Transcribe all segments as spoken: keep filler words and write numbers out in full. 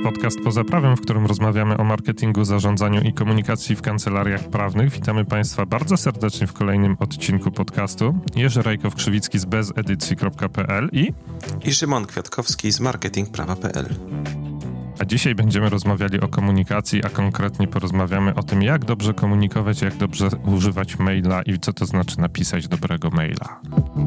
podcast Poza Prawem, w którym rozmawiamy o marketingu, zarządzaniu i komunikacji w kancelariach prawnych. Witamy Państwa bardzo serdecznie w kolejnym odcinku podcastu. Jerzy Rajkow-Krzywicki z bezedycji kropka pe el i... I Szymon Kwiatkowski z marketing prawa kropka pe el. A dzisiaj będziemy rozmawiali o komunikacji, a konkretnie porozmawiamy o tym, jak dobrze komunikować, jak dobrze używać maila i co to znaczy napisać dobrego maila.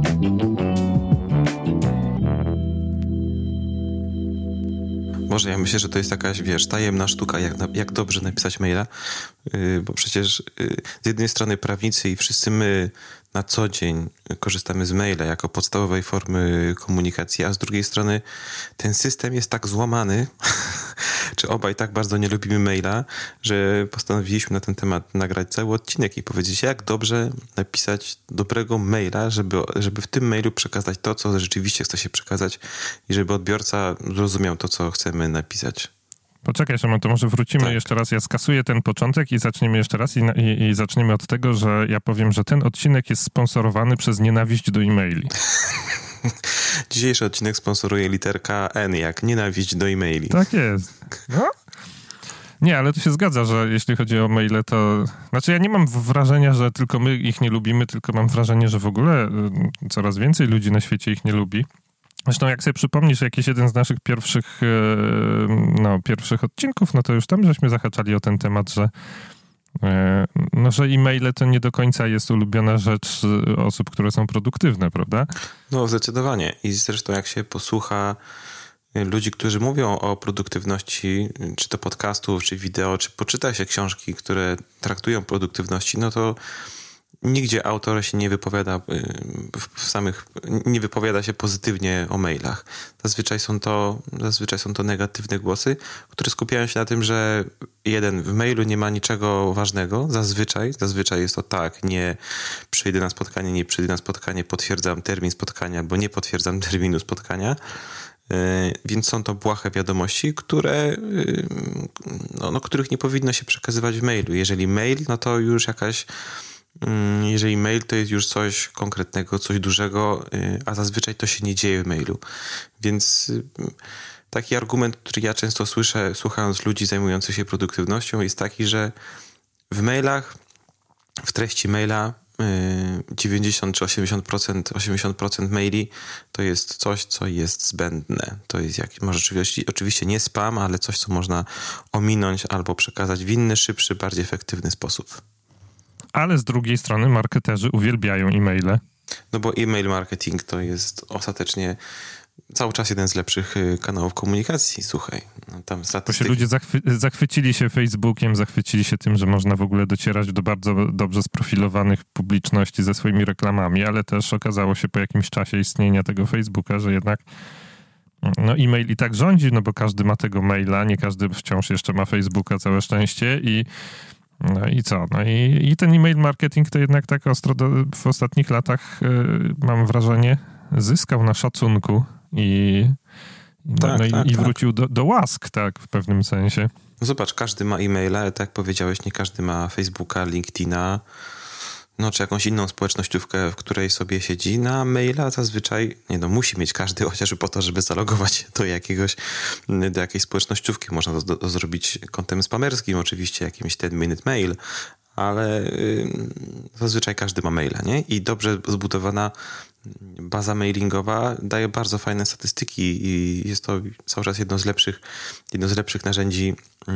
Może ja myślę, że to jest jakaś, wiesz, tajemna sztuka, jak, na, jak dobrze napisać maila, yy, bo przecież yy, z jednej strony prawnicy i wszyscy my na co dzień korzystamy z maila jako podstawowej formy komunikacji, a z drugiej strony ten system jest tak złamany, czy obaj tak bardzo nie lubimy maila, że postanowiliśmy na ten temat nagrać cały odcinek i powiedzieć, jak dobrze napisać dobrego maila, żeby, żeby w tym mailu przekazać to, co rzeczywiście chce się przekazać i żeby odbiorca zrozumiał to, co chcemy napisać. Poczekaj, Szymon, to może wrócimy tak. jeszcze raz. Ja skasuję ten początek i zaczniemy jeszcze raz i, i, i zaczniemy od tego, że ja powiem, że ten odcinek jest sponsorowany przez nienawiść do e-maili. Dzisiejszy odcinek sponsoruje literka N, jak nienawiść do e-maili. Tak jest. No. Nie, ale to się zgadza, że jeśli chodzi o maile, to... Znaczy ja nie mam wrażenia, że tylko my ich nie lubimy, tylko mam wrażenie, że w ogóle coraz więcej ludzi na świecie ich nie lubi. Zresztą jak sobie przypomnisz jakiś jeden z naszych pierwszych, no, pierwszych odcinków, no to już tam żeśmy zahaczali o ten temat, że, no, że e-maile to nie do końca jest ulubiona rzecz osób, które są produktywne, prawda? No zdecydowanie. I zresztą jak się posłucha ludzi, którzy mówią o produktywności, czy to podcastów, czy wideo, czy poczyta się książki, które traktują produktywności, no to nigdzie autor się nie wypowiada w samych, nie wypowiada się pozytywnie o mailach. Zazwyczaj są to, zazwyczaj są to negatywne głosy, które skupiają się na tym, że jeden, w mailu nie ma niczego ważnego. Zazwyczaj, zazwyczaj jest to tak, nie przyjdę na spotkanie, nie przyjdę na spotkanie, potwierdzam termin spotkania, bo nie potwierdzam terminu spotkania. Więc są to błahe wiadomości, które, no, no, których nie powinno się przekazywać w mailu. Jeżeli mail, no to już jakaś Jeżeli mail, to jest już coś konkretnego, coś dużego, a zazwyczaj to się nie dzieje w mailu. Więc taki argument, który ja często słyszę, słuchając ludzi zajmujących się produktywnością, jest taki, że w mailach, w treści maila dziewięćdziesiąt czy osiemdziesiąt procent, osiemdziesiąt procent maili to jest coś, co jest zbędne. To jest jak, może oczywiście, oczywiście nie spam, ale coś, co można ominąć albo przekazać w inny, szybszy, bardziej efektywny sposób. Ale z drugiej strony marketerzy uwielbiają e-maile. No bo e-mail marketing to jest ostatecznie cały czas jeden z lepszych kanałów komunikacji, słuchaj. No tam statystyki... Bo się ludzie zachwy- zachwycili się Facebookiem, zachwycili się tym, że można w ogóle docierać do bardzo dobrze sprofilowanych publiczności ze swoimi reklamami, ale też okazało się po jakimś czasie istnienia tego Facebooka, że jednak no e-mail i tak rządzi, no bo każdy ma tego maila, nie każdy wciąż jeszcze ma Facebooka, całe szczęście i No i co? No i, i ten e-mail marketing to jednak tak ostro do, w ostatnich latach yy, mam wrażenie zyskał na szacunku i, no, tak, no i, tak, i tak. wrócił do, do łask, tak, w pewnym sensie. No zobacz, każdy ma e-maila, ale tak jak powiedziałeś, nie każdy ma Facebooka, LinkedIna, no czy jakąś inną społecznościówkę, w której sobie siedzi. Na maila zazwyczaj, nie no, musi mieć każdy, chociażby po to, żeby zalogować się do jakiegoś, do jakiejś społecznościówki. Można to, to zrobić kontem spamerskim, oczywiście jakimś ten minute mail, ale yy, zazwyczaj każdy ma maila, nie? I dobrze zbudowana baza mailingowa daje bardzo fajne statystyki i jest to cały czas jedno z lepszych, jedno z lepszych narzędzi yy,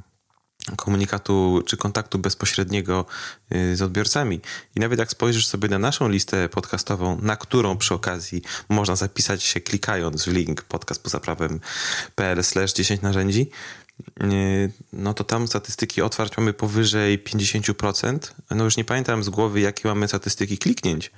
komunikatu czy kontaktu bezpośredniego z odbiorcami. I nawet jak spojrzysz sobie na naszą listę podcastową, na którą przy okazji można zapisać się klikając w link podcast poza prawem kropka pe el slash dziesięć narzędzi, no to tam statystyki otwarć mamy powyżej pięćdziesiąt procent. No już nie pamiętam z głowy, jakie mamy statystyki kliknięć,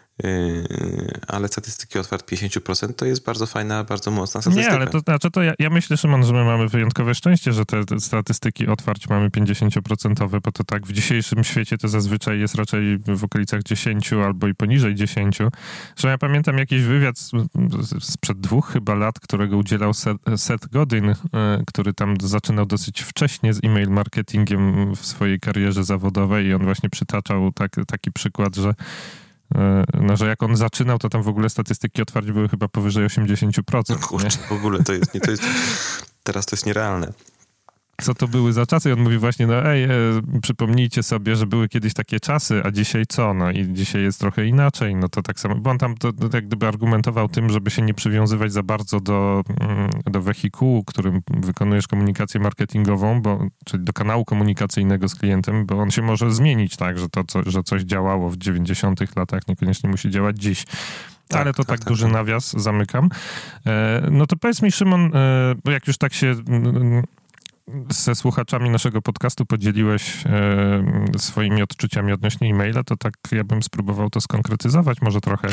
ale statystyki otwarte pięćdziesiąt procent to jest bardzo fajna, bardzo mocna statystyka. Nie, ale to znaczy to ja, ja myślę, Szymon, że my mamy wyjątkowe szczęście, że te, te statystyki otwarć mamy pięćdziesiąt procent, bo to tak w dzisiejszym świecie to zazwyczaj jest raczej w okolicach dziesięć albo i poniżej dziesięć. Że ja pamiętam jakiś wywiad sprzed dwóch chyba lat, którego udzielał Seth, Seth Godin, który tam zaczynał dosyć wcześnie z e-mail marketingiem w swojej karierze zawodowej i on właśnie przytaczał tak, taki przykład, że no, że jak on zaczynał, to tam w ogóle statystyki otwarć były chyba powyżej osiemdziesiąt procent. No kurczę, w ogóle to jest, nie, to jest teraz to jest nierealne. Co to były za czasy? I on mówi właśnie, no ej, e, przypomnijcie sobie, że były kiedyś takie czasy, a dzisiaj co? No i dzisiaj jest trochę inaczej. No to tak samo, bo on tam to, to jak gdyby argumentował tym, żeby się nie przywiązywać za bardzo do, do wehikułu, którym wykonujesz komunikację marketingową, bo, czyli do kanału komunikacyjnego z klientem, bo on się może zmienić tak, że to, co, że coś działało w dziewięćdziesiątych latach, niekoniecznie musi działać dziś. Tak, ale to tak, tak, tak duży tak. nawias, zamykam. E, no to powiedz mi, Szymon, e, bo jak już tak się... ze słuchaczami naszego podcastu podzieliłeś e, swoimi odczuciami odnośnie e-maila, to tak ja bym spróbował to skonkretyzować może trochę.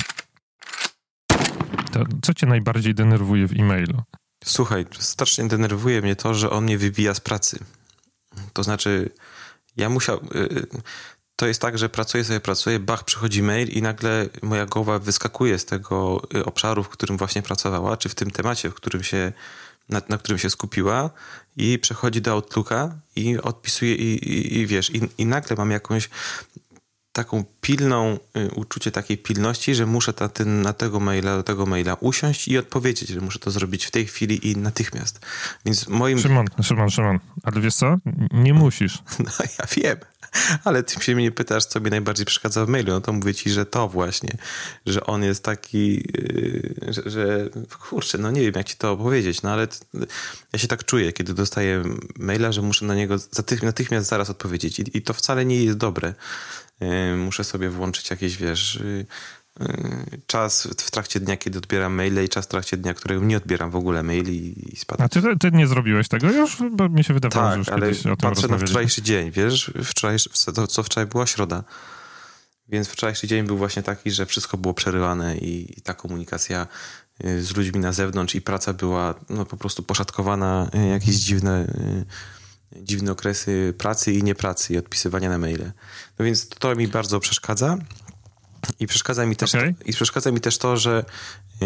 To, co cię najbardziej denerwuje w e-mailu? Słuchaj, strasznie denerwuje mnie to, że on mnie wybija z pracy. To znaczy, ja musiał... Y, to jest tak, że pracuję sobie, pracuję, bach, przychodzi mail i nagle moja głowa wyskakuje z tego obszaru, w którym właśnie pracowała, czy w tym temacie, w którym się Na, na którym się skupiła i przechodzi do Outlooka i odpisuje i, i, i wiesz, i, i nagle mam jakąś taką pilną, y, uczucie takiej pilności, że muszę ta, ten, na tego maila, do tego maila usiąść i odpowiedzieć, że muszę to zrobić w tej chwili i natychmiast. Więc moim... Szymon, Szymon, Szymon, ale wiesz co? Nie musisz. No ja wiem, ale ty się mnie pytasz, co mi najbardziej przeszkadza w mailu, no to mówię ci, że to właśnie, że on jest taki, yy, że, że kurczę, no nie wiem, jak ci to opowiedzieć, no ale t, ja się tak czuję, kiedy dostaję maila, że muszę na niego zatych, natychmiast zaraz odpowiedzieć i, i to wcale nie jest dobre. Yy, muszę sobie włączyć jakieś, wiesz... Yy, czas w trakcie dnia, kiedy odbieram maile i czas w trakcie dnia, którego nie odbieram w ogóle maili i spadam. A ty, ty nie zrobiłeś tego już? Bo mi się wydawało, tak, że już ale kiedyś o tym patrzę na wczorajszy dzień, wiesz? Wczorajszy, to, co wczoraj była środa. Więc wczorajszy dzień był właśnie taki, że wszystko było przerywane i, i ta komunikacja z ludźmi na zewnątrz i praca była no, po prostu poszatkowana, jakieś dziwne, dziwne okresy pracy i niepracy i odpisywania na maile. No więc to mi bardzo przeszkadza. I przeszkadza mi też, okay. I przeszkadza mi też to, że yy,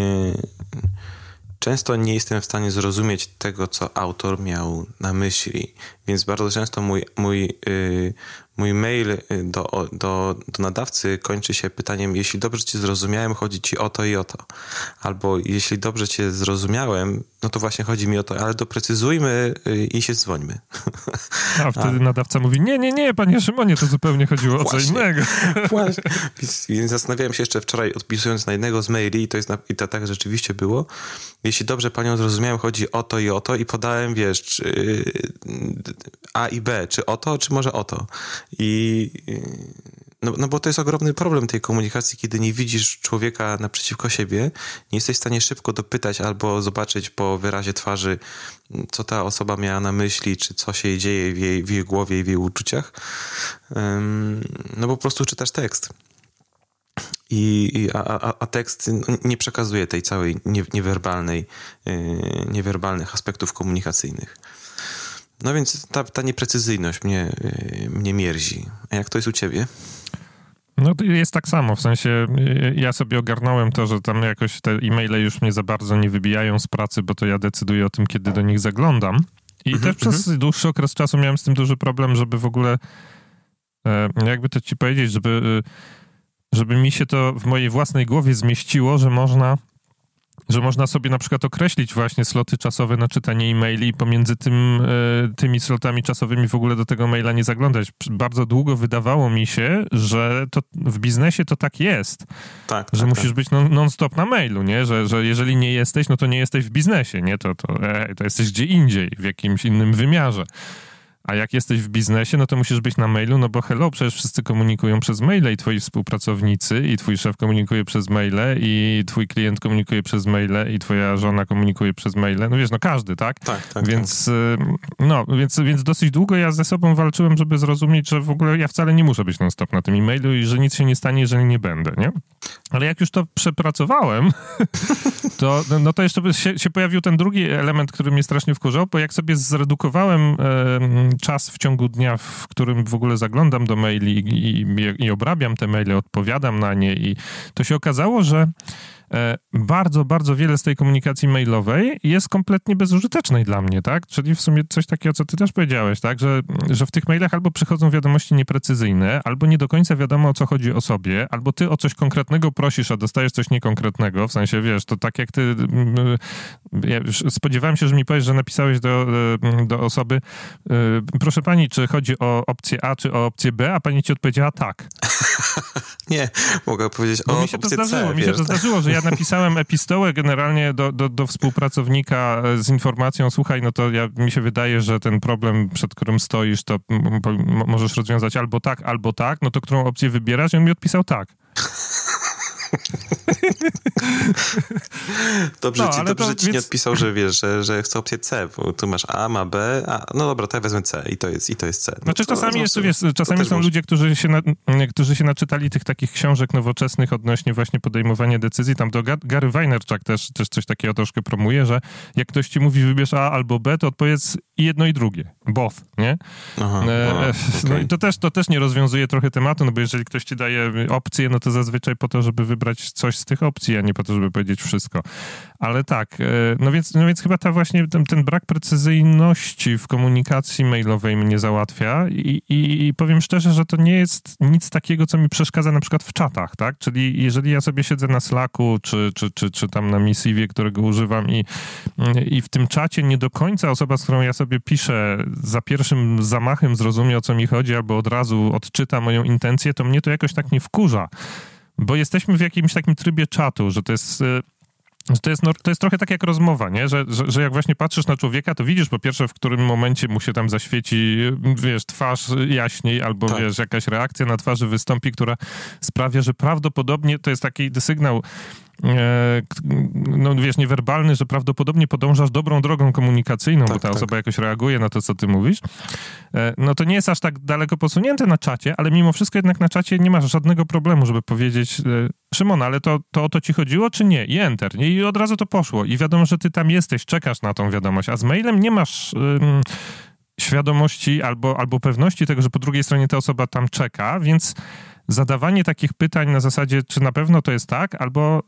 często nie jestem w stanie zrozumieć tego, co autor miał na myśli. Więc bardzo często mój, mój, yy, mój mail do, do, do nadawcy kończy się pytaniem: jeśli dobrze cię zrozumiałem, chodzi ci o to i o to. Albo jeśli dobrze cię zrozumiałem, no to właśnie chodzi mi o to, ale doprecyzujmy i się dzwońmy. A wtedy A. nadawca mówi: nie, nie, nie, panie Szymonie, to zupełnie chodziło właśnie, o co innego. Właśnie. Więc, więc zastanawiałem się jeszcze wczoraj, odpisując na jednego z maili, i to jest na, i to tak rzeczywiście było. Jeśli dobrze panią zrozumiałem, chodzi o to i o to, i podałem, wiesz, czy A i B, czy o to, czy może o to. I no, no bo to jest ogromny problem tej komunikacji, kiedy nie widzisz człowieka naprzeciwko siebie, nie jesteś w stanie szybko dopytać albo zobaczyć po wyrazie twarzy, co ta osoba miała na myśli, czy co się dzieje w jej, w jej głowie i w jej uczuciach. Um, no bo po prostu czytasz tekst. I, i, a, a, a tekst nie przekazuje tej całej nie, niewerbalnej, yy, niewerbalnych aspektów komunikacyjnych. No więc ta, ta nieprecyzyjność mnie, yy, mnie mierzi. A jak to jest u ciebie? No to jest tak samo, w sensie ja sobie ogarnąłem to, że tam jakoś te e-maile już mnie za bardzo nie wybijają z pracy, bo to ja decyduję o tym, kiedy do nich zaglądam. I mm-hmm, też przez mm-hmm. dłuższy okres czasu miałem z tym duży problem, żeby w ogóle, e, jakby to ci powiedzieć, żeby... żeby mi się to w mojej własnej głowie zmieściło, że można, że można sobie na przykład określić właśnie sloty czasowe na czytanie e-maili i pomiędzy tym, tymi slotami czasowymi w ogóle do tego maila nie zaglądać. Bardzo długo wydawało mi się, że to w biznesie to tak jest. Tak, że tak, musisz tak. być non, non-stop na mailu, nie? Że, że jeżeli nie jesteś, no to nie jesteś w biznesie, nie? To, to, e, to jesteś gdzie indziej, w jakimś innym wymiarze. A jak jesteś w biznesie, no to musisz być na mailu, no bo hello, przecież wszyscy komunikują przez maile i twoi współpracownicy, i twój szef komunikuje przez maile, i twój klient komunikuje przez maile, i twoja żona komunikuje przez maile. No wiesz, no każdy, tak? Tak, tak. Więc, tak. no, więc, więc dosyć długo ja ze sobą walczyłem, żeby zrozumieć, że w ogóle ja wcale nie muszę być non-stop na tym e-mailu i że nic się nie stanie, jeżeli nie będę, nie? Ale jak już to przepracowałem, to, no to jeszcze się, się pojawił ten drugi element, który mnie strasznie wkurzał, bo jak sobie zredukowałem e, czas w ciągu dnia, w którym w ogóle zaglądam do maili i, i, i obrabiam te maile, odpowiadam na nie i to się okazało, że bardzo, bardzo wiele z tej komunikacji mailowej jest kompletnie bezużytecznej dla mnie, tak? Czyli w sumie coś takiego, co ty też powiedziałeś, tak? Że, że w tych mailach albo przychodzą wiadomości nieprecyzyjne, albo nie do końca wiadomo, o co chodzi osobie, albo ty o coś konkretnego prosisz, a dostajesz coś niekonkretnego, w sensie, wiesz, to tak jak ty... Ja spodziewałem się, że mi powiesz, że napisałeś do, do osoby, proszę pani, czy chodzi o opcję A, czy o opcję B, a pani ci odpowiedziała tak. Nie, mogę powiedzieć Bo o mi się to opcję zdarzyło, C, mi się wiesz, to tak? zdarzyło, że ja napisałem epistołę generalnie do, do, do współpracownika z informacją, słuchaj, no to ja, mi się wydaje, że ten problem, przed którym stoisz, to m- m- możesz rozwiązać albo tak, albo tak, no to którą opcję wybierasz? I on mi odpisał tak. Dobrze, No, ci, ale dobrze to ci więc- nie odpisał, że wiesz, że, że chce opcję C, bo tu masz A, ma B, a no dobra, to ja wezmę C i to jest, i to jest C. No Znaczy to, czasami no, jest, to- wiesz, to czasami też są może- ludzie, którzy się, na, którzy się naczytali tych takich książek nowoczesnych odnośnie właśnie podejmowania decyzji. Tam to Ga- Gary Vaynerchuk też, też coś takiego troszkę promuje, że jak ktoś ci mówi wybierz A albo B, to odpowiedz i jedno i drugie. Both, nie? Aha, E, aha, e, no okej. i to też, to też nie rozwiązuje trochę tematu, no bo jeżeli ktoś ci daje opcje, no to zazwyczaj po to, żeby wybrać coś z tych opcji, a nie po to, żeby powiedzieć wszystko. Ale tak, e, no więc, no więc chyba ta właśnie ten, ten brak precyzyjności w komunikacji mailowej mnie załatwia i, i, i powiem szczerze, że to nie jest nic takiego, co mi przeszkadza na przykład w czatach, tak? Czyli jeżeli ja sobie siedzę na Slacku, czy, czy, czy, czy tam na Missive, którego używam i, i w tym czacie nie do końca osoba, z którą ja sobie piszę, za pierwszym zamachem zrozumie, o co mi chodzi, albo od razu odczyta moją intencję, to mnie to jakoś tak nie wkurza. Bo jesteśmy w jakimś takim trybie czatu, że to jest... To jest, no, to jest trochę tak jak rozmowa, nie? Że, że, że jak właśnie patrzysz na człowieka, to widzisz po pierwsze, w którym momencie mu się tam zaświeci, wiesz, twarz jaśniej, albo Tak. wiesz, jakaś reakcja na twarzy wystąpi, która sprawia, że prawdopodobnie to jest taki sygnał, e, k- no wiesz, niewerbalny, że prawdopodobnie podążasz dobrą drogą komunikacyjną, Tak, bo ta tak. osoba jakoś reaguje na to, co ty mówisz. E, no to nie jest aż tak daleko posunięte na czacie, ale mimo wszystko jednak na czacie nie masz żadnego problemu, żeby powiedzieć, e, Szymon, ale to, to o to ci chodziło, czy nie? I enter. I od razu to poszło. I wiadomo, że ty tam jesteś, czekasz na tą wiadomość, a z mailem nie masz ym, świadomości albo, albo pewności tego, że po drugiej stronie ta osoba tam czeka, więc zadawanie takich pytań na zasadzie, czy na pewno to jest tak, albo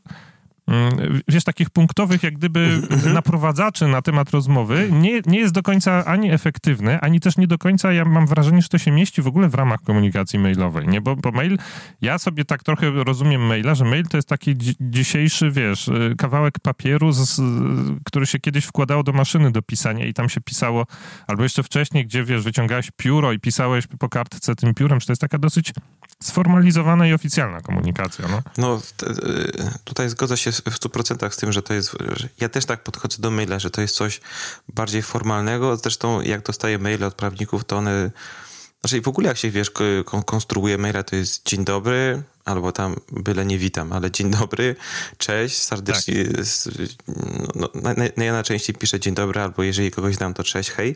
ym, wiesz, takich punktowych jak gdyby naprowadzaczy na temat rozmowy nie, nie jest do końca ani efektywne, ani też nie do końca, ja mam wrażenie, że to się mieści w ogóle w ramach komunikacji mailowej, nie? Bo, bo mail, ja sobie tak trochę rozumiem maila, że mail to jest taki dzi- dzisiejszy, wiesz, y, kawałek papieru, z, z, który się kiedyś wkładało do maszyny do pisania i tam się pisało, albo jeszcze wcześniej, gdzie, wiesz, wyciągałeś pióro i pisałeś po kartce tym piórem, że to jest taka dosyć sformalizowana i oficjalna komunikacja, no. No, t- y, tutaj zgodzę się w stu procentach z tym, że to jest... Że ja też tak podchodzę do maila, że to jest coś bardziej formalnego. Zresztą jak dostaję maile od prawników, to one... Znaczy w ogóle jak się, wiesz, kon- konstruuje maila, to jest dzień dobry, albo tam byle nie witam, ale dzień dobry, cześć, serdecznie... s- No, no, no, ja najczęściej piszę dzień dobry, albo jeżeli kogoś znam, to cześć, hej.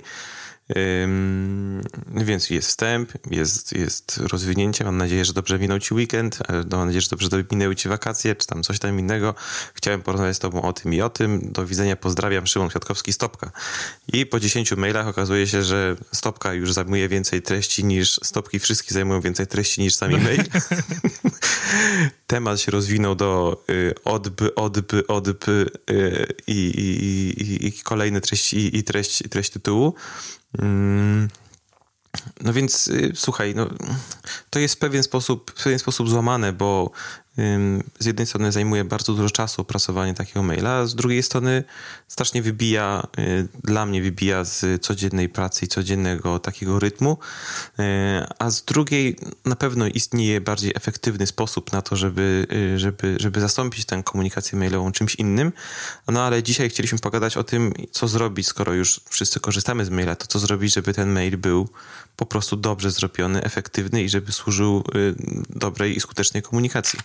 Ym, więc jest wstęp, jest, jest rozwinięcie. Mam nadzieję, że dobrze minął ci weekend, e, mam nadzieję, że dobrze minęły ci wakacje, czy tam coś tam innego. Chciałem porozmawiać z tobą o tym i o tym. Do widzenia, pozdrawiam, Szymon Kwiatkowski, stopka. I po dziesięciu mailach okazuje się, że stopka już zajmuje więcej treści niż, stopki wszystkie zajmują więcej treści niż sami mail. Temat się rozwinął do y, odby, odby, odby y, i, i, i, i kolejne treści i, i treść, i treść tytułu. Mm. No więc y, słuchaj, no, to jest w pewien sposób, w pewien sposób złamane, bo ym, z jednej strony zajmuje bardzo dużo czasu opracowanie takiego maila, a z drugiej strony strasznie wybija, y, dla mnie wybija z codziennej pracy i codziennego takiego rytmu, y, a z drugiej na pewno istnieje bardziej efektywny sposób na to, żeby, y, żeby, żeby zastąpić tę komunikację mailową czymś innym. No ale dzisiaj chcieliśmy pogadać o tym, co zrobić, skoro już wszyscy korzystamy z maila, to co zrobić, żeby ten mail był po prostu dobrze zrobiony, efektywny i żeby służył y, dobrej i skutecznej komunikacji.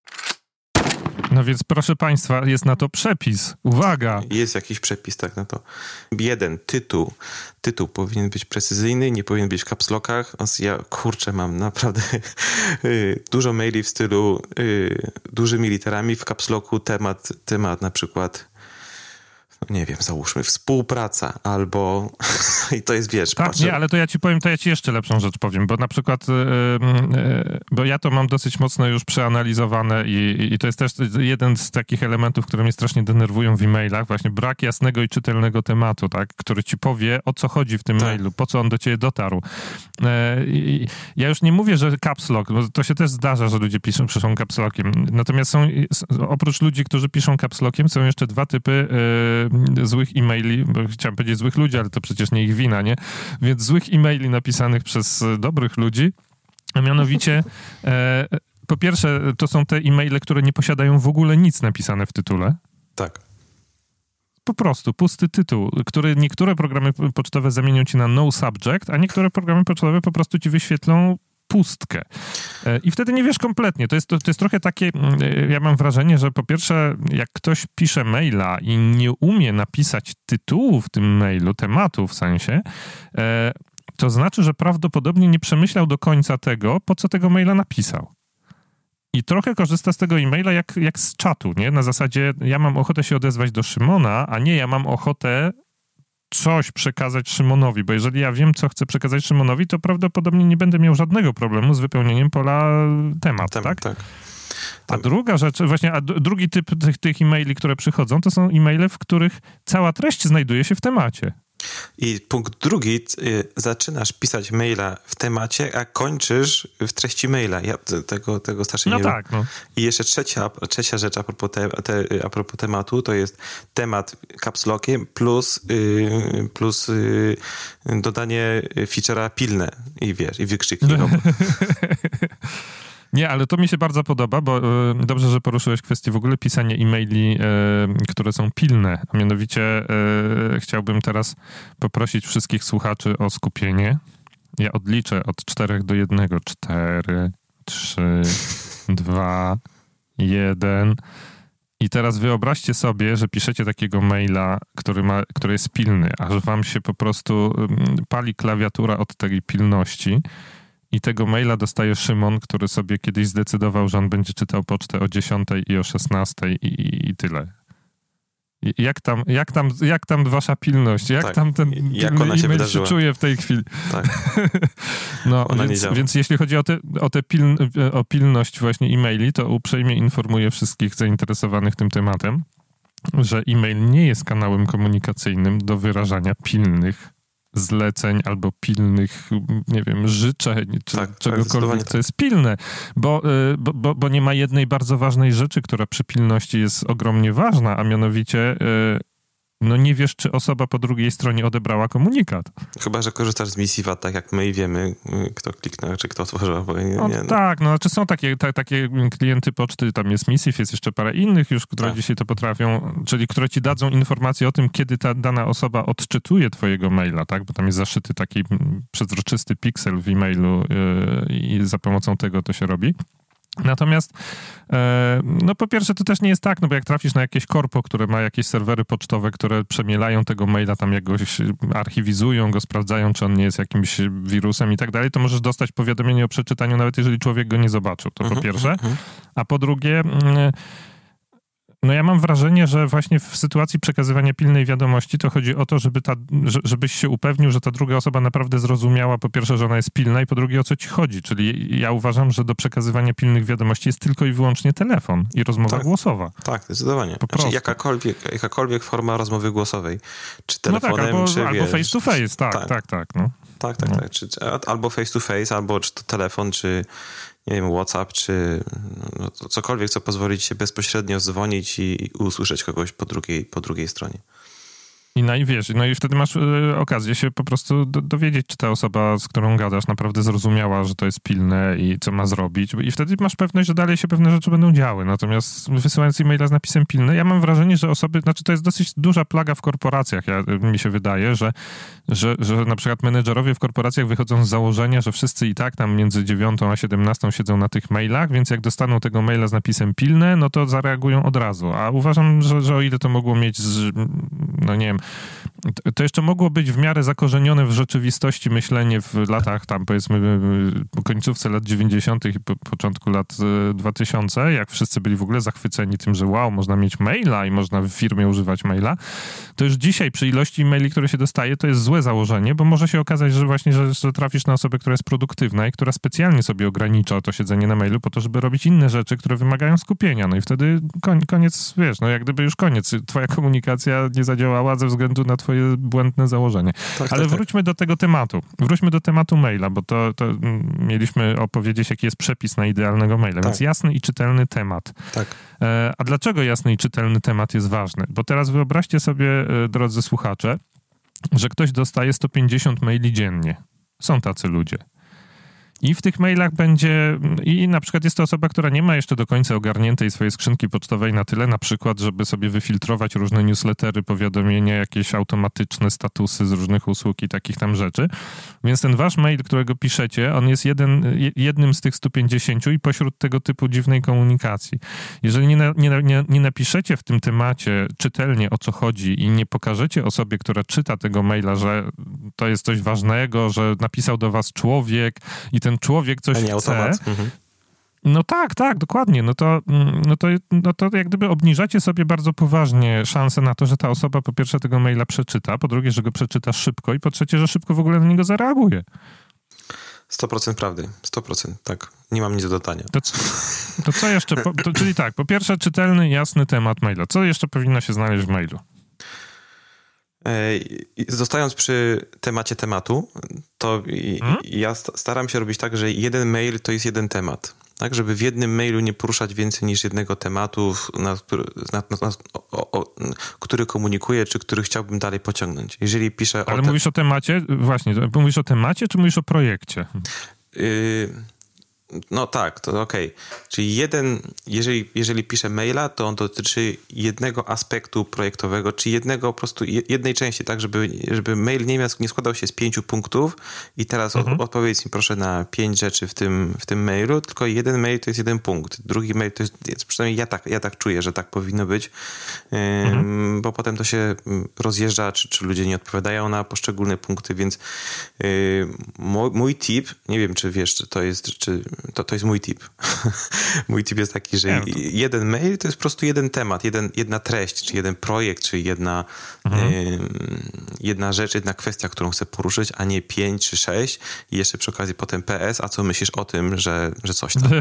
No więc proszę państwa, jest na to przepis. Uwaga! Jest jakiś przepis tak na to. Jeden, tytuł. Tytuł powinien być precyzyjny, nie powinien być w caps lockach. Ja, kurczę, mam naprawdę y, dużo maili w stylu y, dużymi literami w caps locku temat, temat na przykład nie wiem, załóżmy współpraca albo i to jest, wiesz... Tak, patrzę... nie, ale to ja ci powiem, to ja ci jeszcze lepszą rzecz powiem, bo na przykład, yy, yy, bo ja to mam dosyć mocno już przeanalizowane i, i to jest też jeden z takich elementów, które mnie strasznie denerwują w e-mailach, właśnie brak jasnego i czytelnego tematu, tak, który ci powie, o co chodzi w tym tak. mailu, po co on do ciebie dotarł. Yy, i, ja już nie mówię, że caps lock, bo to się też zdarza, że ludzie piszą, piszą caps lockiem, natomiast są, oprócz ludzi, którzy piszą caps lockiem, są jeszcze dwa typy yy, złych e-maili, bo chciałem powiedzieć złych ludzi, ale to przecież nie ich wina, nie? Więc złych e-maili napisanych przez dobrych ludzi, a mianowicie e, po pierwsze to są te e-maile, które nie posiadają w ogóle nic napisane w tytule. Tak. Po prostu pusty tytuł, który niektóre programy pocztowe zamienią ci na no subject, a niektóre programy pocztowe po prostu ci wyświetlą pustkę. I wtedy nie wiesz kompletnie. To jest, to, to jest trochę takie, ja mam wrażenie, że po pierwsze, jak ktoś pisze maila i nie umie napisać tytułu w tym mailu, tematu w sensie, to znaczy, że prawdopodobnie nie przemyślał do końca tego, po co tego maila napisał. I trochę korzysta z tego e-maila jak, jak z czatu, nie? Na zasadzie, ja mam ochotę się odezwać do Szymona, a nie ja mam ochotę coś przekazać Szymonowi, bo jeżeli ja wiem, co chcę przekazać Szymonowi, to prawdopodobnie nie będę miał żadnego problemu z wypełnieniem pola temat, Tem, tak? tak. A druga rzecz, właśnie, a drugi typ tych, tych e-maili, które przychodzą, to są e-maile, w których cała treść znajduje się w temacie. I punkt drugi, y, zaczynasz pisać maila w temacie, a kończysz w treści maila. Ja tego, tego strasznie no nie tak, wiem. No. I jeszcze trzecia, trzecia rzecz a propos, te, te, a propos tematu, to jest temat caps lockiem plus, y, plus y, dodanie feature'a pilne i wiesz, i wykrzyki. Nie, ale to mi się bardzo podoba, bo y, dobrze, że poruszyłeś kwestię w ogóle pisania e-maili, y, które są pilne. A mianowicie y, chciałbym teraz poprosić wszystkich słuchaczy o skupienie. Ja odliczę od czterech do jednego. Cztery, trzy, dwa, jeden. I teraz wyobraźcie sobie, że piszecie takiego maila, który, ma, który jest pilny, aż wam się po prostu y, pali klawiatura od tej pilności. I tego maila dostaje Szymon, który sobie kiedyś zdecydował, że on będzie czytał pocztę o dziesiątej i o szesnastej i, i tyle. I jak tam, jak, tam, jak tam wasza pilność? Jak tak. tam ten jak ona się e-mail wydarzyła? się czuje w tej chwili? Tak. No, więc, więc jeśli chodzi o, te, o, te piln, o pilność właśnie e-maili, to uprzejmie informuję wszystkich zainteresowanych tym tematem, że e-mail nie jest kanałem komunikacyjnym do wyrażania pilnych zleceń albo pilnych, nie wiem, życzeń, czy tak, czegokolwiek, tak, co jest pilne, bo, bo, bo, bo nie ma jednej bardzo ważnej rzeczy, która przy pilności jest ogromnie ważna, a mianowicie no nie wiesz, czy osoba po drugiej stronie odebrała komunikat. Chyba, że korzystasz z Missiva, tak jak my i wiemy, kto kliknął, czy kto otworzył. Bo nie, no, nie, no. Tak, no znaczy są takie, ta, takie klienty poczty, tam jest Missiv, jest jeszcze parę innych już, które tak. dzisiaj to potrafią, czyli które ci dadzą informację o tym, kiedy ta dana osoba odczytuje twojego maila, tak, bo tam jest zaszyty taki przezroczysty piksel w e-mailu yy, i za pomocą tego to się robi. Natomiast, e, no po pierwsze to też nie jest tak, no bo jak trafisz na jakieś korpo, które ma jakieś serwery pocztowe, które przemielają tego maila, tam jakoś archiwizują go, sprawdzają, czy on nie jest jakimś wirusem i tak dalej, to możesz dostać powiadomienie o przeczytaniu, nawet jeżeli człowiek go nie zobaczył, to po pierwsze. A po drugie, no ja mam wrażenie, że właśnie w sytuacji przekazywania pilnej wiadomości to chodzi o to, żeby ta, żebyś się upewnił, że ta druga osoba naprawdę zrozumiała po pierwsze, że ona jest pilna i po drugie o co ci chodzi. Czyli ja uważam, że do przekazywania pilnych wiadomości jest tylko i wyłącznie telefon i rozmowa tak, głosowa. Tak, zdecydowanie. Po znaczy jakakolwiek, jakakolwiek forma rozmowy głosowej. Czy telefonem, no tak, albo, czy albo wiesz, face to face, tak, tak, tak. tak no. Tak, tak, no. tak. Czy, albo face to face, albo czy to telefon, czy nie wiem, WhatsApp, czy no, cokolwiek, co pozwoli ci się bezpośrednio dzwonić i, i usłyszeć kogoś po drugiej, po drugiej stronie. I, no i wiesz, no i wtedy masz y, okazję się po prostu do, dowiedzieć, czy ta osoba, z którą gadasz, naprawdę zrozumiała, że to jest pilne i co ma zrobić. I wtedy masz pewność, że dalej się pewne rzeczy będą działy. Natomiast wysyłając e-maila z napisem pilny, ja mam wrażenie, że osoby, znaczy to jest dosyć duża plaga w korporacjach, ja, mi się wydaje, że, że, że na przykład menedżerowie w korporacjach wychodzą z założenia, że wszyscy i tak tam między dziewiątą a siedemnastą siedzą na tych mailach, więc jak dostaną tego maila z napisem pilne, no to zareagują od razu. A uważam, że, że o ile to mogło mieć, z, no nie wiem, to jeszcze mogło być w miarę zakorzenione w rzeczywistości myślenie w latach tam powiedzmy końcówce lat dziewięćdziesiątych i po, początku lat dwutysięcznych, jak wszyscy byli w ogóle zachwyceni tym, że wow, można mieć maila i można w firmie używać maila, to już dzisiaj przy ilości maili, które się dostaje, to jest złe założenie, bo może się okazać, że właśnie, że, że trafisz na osobę, która jest produktywna i która specjalnie sobie ogranicza to siedzenie na mailu po to, żeby robić inne rzeczy, które wymagają skupienia. No i wtedy koniec, wiesz, no jak gdyby już koniec. Twoja komunikacja nie zadziałała ze względu na twoje błędne założenie. Tak, Ale tak, wróćmy tak. do tego tematu. Wróćmy do tematu maila, bo to, to mieliśmy opowiedzieć, jaki jest przepis na idealnego maila. Tak. Więc jasny i czytelny temat. Tak. E, a dlaczego jasny i czytelny temat jest ważny? Bo teraz wyobraźcie sobie, drodzy słuchacze, że ktoś dostaje sto pięćdziesiąt maili dziennie. Są tacy ludzie. I w tych mailach będzie, i na przykład jest to osoba, która nie ma jeszcze do końca ogarniętej swojej skrzynki pocztowej na tyle, na przykład, żeby sobie wyfiltrować różne newslettery, powiadomienia, jakieś automatyczne statusy z różnych usług i takich tam rzeczy. Więc ten wasz mail, którego piszecie, on jest jeden, jednym z tych stu pięćdziesięciu i pośród tego typu dziwnej komunikacji. Jeżeli nie, na, nie, nie, nie napiszecie w tym temacie czytelnie, o co chodzi i nie pokażecie osobie, która czyta tego maila, że to jest coś ważnego, że napisał do was człowiek i ten ten człowiek coś chce. Automat. Mhm. No tak, tak, dokładnie. No to, no, to, no to jak gdyby obniżacie sobie bardzo poważnie szansę na to, że ta osoba po pierwsze tego maila przeczyta, po drugie, że go przeczyta szybko i po trzecie, że szybko w ogóle na niego zareaguje. sto procent prawdy. sto procent, tak. Nie mam nic do dodania. To, to co jeszcze? Po, to, czyli tak, po pierwsze czytelny, jasny temat maila. Co jeszcze powinno się znaleźć w mailu? Zostając przy temacie tematu, to hmm? ja staram się robić tak, że jeden mail to jest jeden temat. Tak, żeby w jednym mailu nie poruszać więcej niż jednego tematu, na, na, na, na, o, o, który komunikuję, czy który chciałbym dalej pociągnąć. Jeżeli piszę Ale o te... mówisz o temacie, właśnie, mówisz o temacie, czy mówisz o projekcie? Yy... No tak, to okej. Okay. Czyli jeden, jeżeli, jeżeli piszę maila, to on dotyczy jednego aspektu projektowego, czy jednego po prostu, jednej części, tak, żeby, żeby mail nie, miał, nie składał się z pięciu punktów i teraz mhm. od, odpowiedz mi proszę na pięć rzeczy w tym, w tym mailu, tylko jeden mail to jest jeden punkt, drugi mail to jest, jest przynajmniej ja tak, ja tak czuję, że tak powinno być, mhm. ym, bo potem to się rozjeżdża, czy, czy ludzie nie odpowiadają na poszczególne punkty, więc yy, mój, mój tip, nie wiem, czy wiesz, czy to jest, czy To, to jest mój tip. Mój tip jest taki, że ja, to... jeden mail to jest po prostu jeden temat, jeden, jedna treść, czy jeden projekt, czy jedna, mhm. y, jedna rzecz, jedna kwestia, którą chcę poruszyć, a nie pięć czy sześć i jeszcze przy okazji potem P S, a co myślisz o tym, że, że coś tam.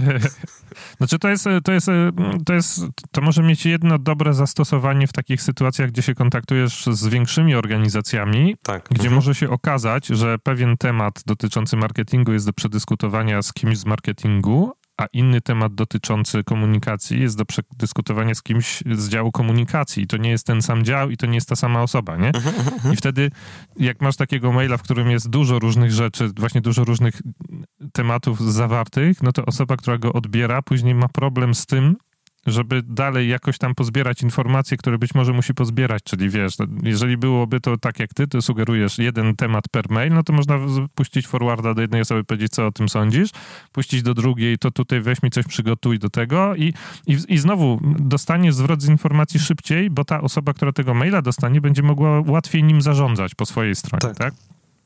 Znaczy to jest, to jest, to jest, to może mieć jedno dobre zastosowanie w takich sytuacjach, gdzie się kontaktujesz z większymi organizacjami, tak. gdzie mhm. może się okazać, że pewien temat dotyczący marketingu jest do przedyskutowania z kimś z marketingu, a inny temat dotyczący komunikacji jest do przedyskutowania z kimś z działu komunikacji. I to nie jest ten sam dział i to nie jest ta sama osoba, nie? I wtedy, jak masz takiego maila, w którym jest dużo różnych rzeczy, właśnie dużo różnych tematów zawartych, no to osoba, która go odbiera, później ma problem z tym, żeby dalej jakoś tam pozbierać informacje, które być może musi pozbierać, czyli wiesz, jeżeli byłoby to tak jak ty, to sugerujesz jeden temat per mail, no to można puścić forwarda do jednej osoby, powiedzieć, co o tym sądzisz, puścić do drugiej, to tutaj weź mi coś przygotuj do tego i, i, i znowu dostaniesz zwrot z informacji szybciej, bo ta osoba, która tego maila dostanie, będzie mogła łatwiej nim zarządzać po swojej stronie, tak? tak?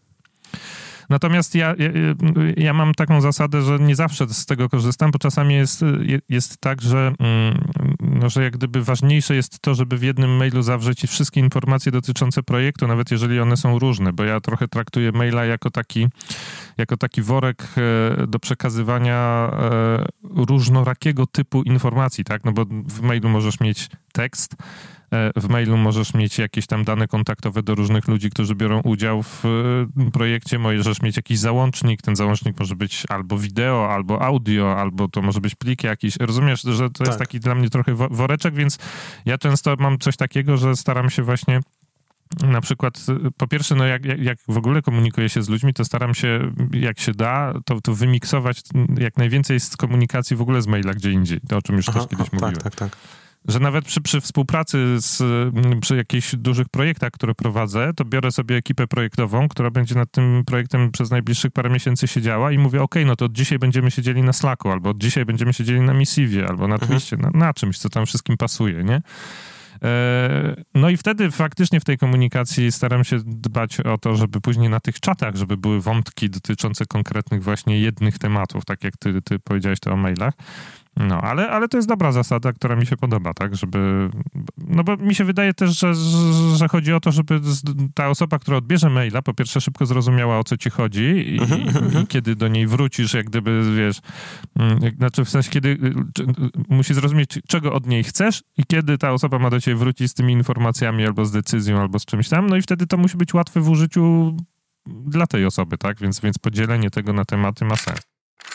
Natomiast ja, ja, ja mam taką zasadę, że nie zawsze z tego korzystam, bo czasami jest, jest tak, że, no, że jak gdyby ważniejsze jest to, żeby w jednym mailu zawrzeć wszystkie informacje dotyczące projektu, nawet jeżeli one są różne, bo ja trochę traktuję maila jako taki, jako taki worek do przekazywania różnorakiego typu informacji, tak? No bo w mailu możesz mieć tekst, w mailu możesz mieć jakieś tam dane kontaktowe do różnych ludzi, którzy biorą udział w projekcie, możesz mieć jakiś załącznik, ten załącznik może być albo wideo, albo audio, albo to może być plik jakiś. Rozumiesz, że to tak. jest taki dla mnie trochę woreczek, więc ja często mam coś takiego, że staram się właśnie na przykład, po pierwsze, no jak, jak w ogóle komunikuję się z ludźmi, to staram się, jak się da, to, to wymiksować jak najwięcej z komunikacji w ogóle z maila gdzie indziej, to o czym już Aha, też kiedyś o, mówiłem. Tak, tak, tak. Że nawet przy, przy współpracy z, przy jakichś dużych projektach, które prowadzę, to biorę sobie ekipę projektową, która będzie nad tym projektem przez najbliższych parę miesięcy siedziała i mówię, okej, okay, no to od dzisiaj będziemy siedzieli na Slacku, albo od dzisiaj będziemy siedzieli na Missive, albo na Twiście, na, na czymś, co tam wszystkim pasuje, nie? No i wtedy faktycznie w tej komunikacji staram się dbać o to, żeby później na tych czatach, żeby były wątki dotyczące konkretnych właśnie jednych tematów, tak jak ty, ty powiedziałeś to o mailach. No, ale, ale to jest dobra zasada, która mi się podoba, tak, żeby... No bo mi się wydaje też, że, że, że chodzi o to, żeby ta osoba, która odbierze maila, po pierwsze szybko zrozumiała, o co ci chodzi i, i, i kiedy do niej wrócisz, jak gdyby, wiesz, jak, znaczy w sensie, kiedy czy, musi zrozumieć, czego od niej chcesz i kiedy ta osoba ma do ciebie wrócić z tymi informacjami albo z decyzją, albo z czymś tam, no i wtedy to musi być łatwe w użyciu dla tej osoby, tak, więc, więc podzielenie tego na tematy ma sens.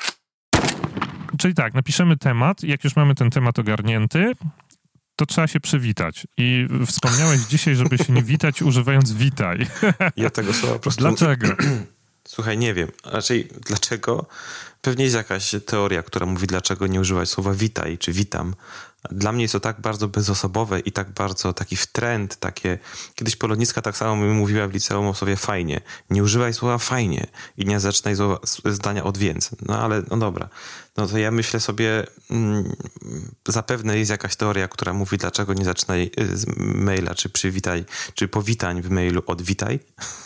Czyli tak, napiszemy temat, jak już mamy ten temat ogarnięty, to trzeba się przywitać. I wspomniałeś dzisiaj, żeby się nie witać, używając witaj. Ja tego słowa po prostu... Dlaczego? Słuchaj, nie wiem. Raczej dlaczego? Pewnie jest jakaś teoria, która mówi, dlaczego nie używać słowa witaj czy witam. Dla mnie jest to tak bardzo bezosobowe i tak bardzo taki wtręt, takie... Kiedyś Poloniska tak samo mi mówiła w liceum o słowie fajnie. Nie używaj słowa fajnie i nie zaczynaj słowa, zdania od więc. No ale, no dobra. No to ja myślę sobie, mm, zapewne jest jakaś teoria, która mówi, dlaczego nie zaczynaj z maila, czy przywitaj, czy powitań w mailu od witaj.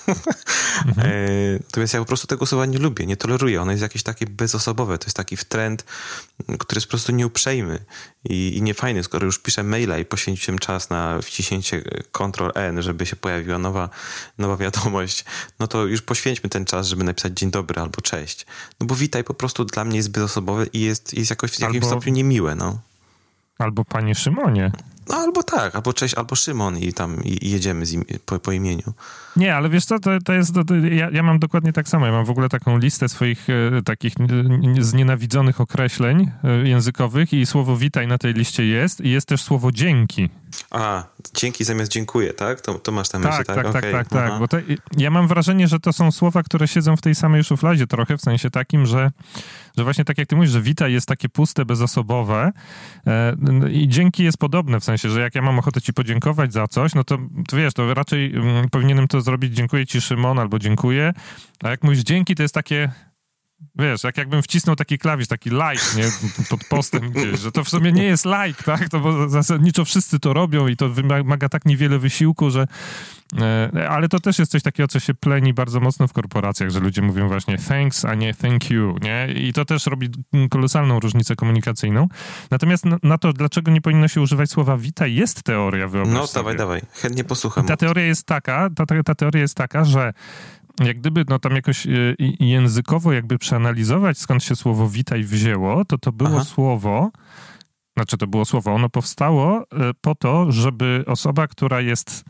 Mhm. e, natomiast ja po prostu tego słowa nie lubię, nie toleruję. Ono jest jakieś takie bezosobowe. To jest taki wtręt, który jest po prostu nieuprzejmy i, i niefajny. Skoro już piszę maila i poświęciłem czas na wciśnięcie kontrol N, żeby się pojawiła nowa, nowa wiadomość, no to już poświęćmy ten czas, żeby napisać dzień dobry albo cześć. No bo witaj po prostu dla mnie jest bezosobowe i jest, jest jakoś w jakimś albo, stopniu niemiłe, no. Albo panie Szymonie. No albo tak, albo cześć, albo Szymon i tam i, i jedziemy z im, po, po imieniu. Nie, ale wiesz co, to, to jest, to, to, ja, ja mam dokładnie tak samo, ja mam w ogóle taką listę swoich e, takich e, znienawidzonych określeń e, językowych i słowo witaj na tej liście jest i jest też słowo dzięki. A, dzięki zamiast dziękuję, tak? To, to masz na myśli, tak? Tak, tak, okay. tak, tak, tak. Bo to, ja mam wrażenie, że to są słowa, które siedzą w tej samej szufladzie trochę, w sensie takim, że, że właśnie tak jak ty mówisz, że witaj jest takie puste, bezosobowe e, i dzięki jest podobne, w sensie, że jak ja mam ochotę ci podziękować za coś, no to, to wiesz, to raczej mm, powinienem to zrobić dziękuję ci Szymon albo dziękuję, a jak mówisz dzięki, to jest takie... Wiesz, jak jakbym wcisnął taki klawisz, taki like, nie, pod postem gdzieś, że to w sumie nie jest like, tak, to bo zasadniczo wszyscy to robią i to wymaga tak niewiele wysiłku, że e, ale to też jest coś takiego, co się pleni bardzo mocno w korporacjach, że ludzie mówią właśnie thanks, a nie thank you, nie, i to też robi kolosalną różnicę komunikacyjną. Natomiast na, na to, dlaczego nie powinno się używać słowa witaj, jest teoria, wyobraź No, sobie. dawaj, dawaj, chętnie posłucham. I ta teoria jest taka, ta, ta teoria jest taka, że jak gdyby no tam jakoś y, językowo jakby przeanalizować, skąd się słowo witaj wzięło, to to było Aha. słowo, znaczy to było słowo, ono powstało y, po to, żeby osoba, która jest,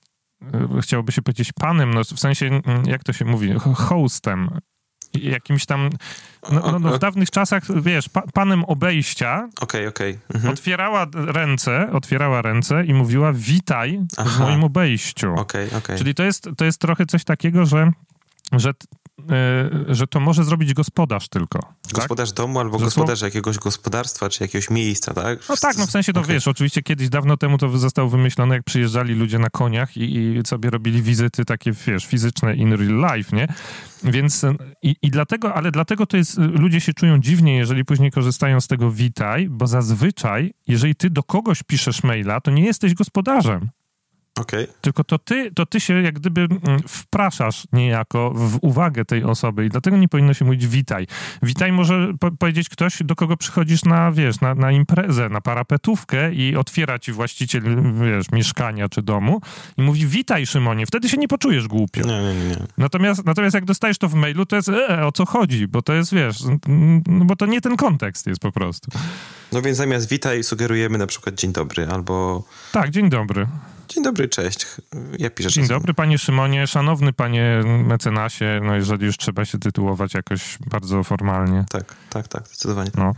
y, chciałoby się powiedzieć panem, no w sensie, y, jak to się mówi, hostem, jakimś tam, no, no, no w dawnych czasach, wiesz, pa, panem obejścia okay, okay. Mhm. otwierała ręce, otwierała ręce i mówiła witaj Aha. w moim obejściu. Okay, okay. Czyli to jest, to jest trochę coś takiego, że, że, yy, że to może zrobić gospodarz tylko. Gospodarz tak? domu albo że gospodarz słow... jakiegoś gospodarstwa czy jakiegoś miejsca, tak? No tak, no w sensie to okay. wiesz, oczywiście kiedyś dawno temu to zostało wymyślone, jak przyjeżdżali ludzie na koniach i, i sobie robili wizyty takie, wiesz, fizyczne in real life, nie? Więc i, i dlatego, ale dlatego to jest, ludzie się czują dziwnie, jeżeli później korzystają z tego witaj, bo zazwyczaj, jeżeli ty do kogoś piszesz maila, to nie jesteś gospodarzem. Okay. Tylko to ty, to ty się jak gdyby wpraszasz niejako w uwagę tej osoby i dlatego nie powinno się mówić witaj. Witaj może po- powiedzieć ktoś, do kogo przychodzisz na, wiesz, na, na imprezę, na parapetówkę i otwiera ci właściciel, wiesz, mieszkania czy domu i mówi witaj Szymonie, wtedy się nie poczujesz głupio. Nie, nie, nie. Natomiast, natomiast jak dostajesz to w mailu, to jest e, o co chodzi, bo to jest, wiesz, no bo to nie ten kontekst jest po prostu. No więc zamiast witaj sugerujemy na przykład dzień dobry albo... Tak, dzień dobry. Dzień dobry, cześć. Ja piszę. Dzień dobry, panie Szymonie, szanowny panie mecenasie, no jeżeli już trzeba się tytułować jakoś bardzo formalnie. Tak, tak, tak, zdecydowanie. No.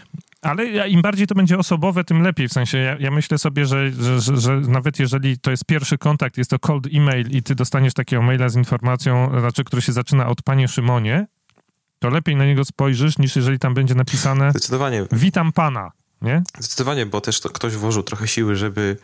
Ale im bardziej to będzie osobowe, tym lepiej. W sensie ja, ja myślę sobie, że, że, że, że nawet jeżeli to jest pierwszy kontakt, jest to cold email i ty dostaniesz takiego maila z informacją, znaczy, który się zaczyna od panie Szymonie, to lepiej na niego spojrzysz, niż jeżeli tam będzie napisane zdecydowanie. Witam pana, nie? Zdecydowanie, bo też to ktoś włożył trochę siły, żeby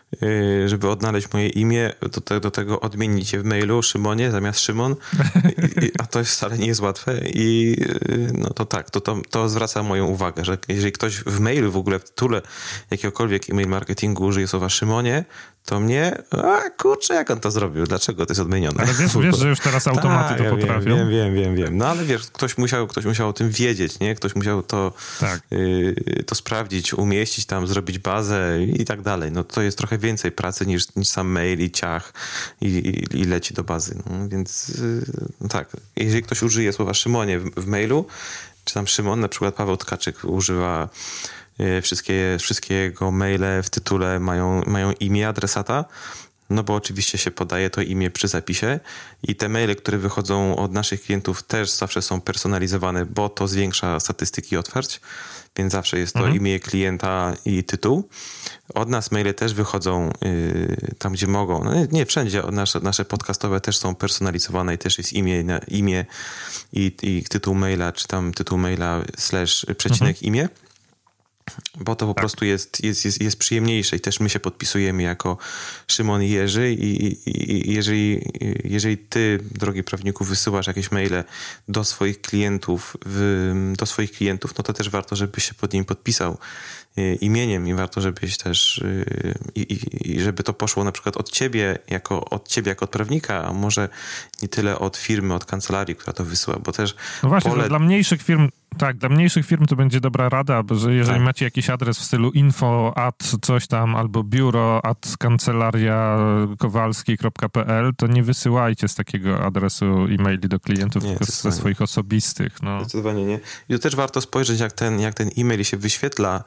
żeby odnaleźć moje imię, do, te, do tego odmienić je w mailu Szymonie zamiast Szymon, I, a to wcale nie jest łatwe i no to tak, to, to, to zwraca moją uwagę, że jeżeli ktoś w mailu w ogóle w tytule jakiegokolwiek e-mail marketingu użyje słowa Szymonie, to mnie, a kurczę, jak on to zrobił? Dlaczego to jest odmienione? Ale wiesz, wiesz że już teraz automaty Ta, to ja potrafią. Wiem, wiem, wiem, wiem. No ale wiesz, ktoś musiał, ktoś musiał o tym wiedzieć, nie? Ktoś musiał to, tak. y, to sprawdzić, umieścić tam, zrobić bazę i tak dalej. No to jest trochę więcej pracy niż, niż sam mail i ciach i, i, i leci do bazy. No, więc y, no tak, jeżeli ktoś użyje słowa Szymonie w, w mailu, czy tam Szymon, na przykład Paweł Tkaczyk używa Wszystkie, wszystkie jego maile w tytule mają, mają imię adresata, no bo oczywiście się podaje to imię przy zapisie i te maile, które wychodzą od naszych klientów też zawsze są personalizowane, bo to zwiększa statystyki otwarć, więc zawsze jest to mhm. imię klienta i tytuł. Od nas maile też wychodzą yy, tam, gdzie mogą. No nie, nie wszędzie, nasze, nasze podcastowe też są personalizowane i też jest imię, na, imię i, i tytuł maila, czy tam tytuł maila slash przecinek mhm. imię. Bo to po tak. prostu jest, jest, jest, jest przyjemniejsze i też my się podpisujemy jako Szymon i Jerzy i, i, i jeżeli, jeżeli ty, drogi prawniku, wysyłasz jakieś maile do swoich klientów, w, do swoich klientów, no to też warto, żebyś się pod nim podpisał imieniem i warto, żebyś też i, i, i żeby to poszło na przykład od ciebie jako, od ciebie jako od prawnika, a może nie tyle od firmy, od kancelarii, która to wysyła, bo też no właśnie, pole... dla mniejszych firm tak, dla mniejszych firm to będzie dobra rada, że jeżeli tak. macie jakiś adres w stylu info at coś tam albo biuro at kancelaria kowalski kropka p l, to nie wysyłajcie z takiego adresu e-maili do klientów, nie, tylko ze swoich osobistych. No. Zdecydowanie nie. I to też warto spojrzeć, jak ten, jak ten e-mail się wyświetla,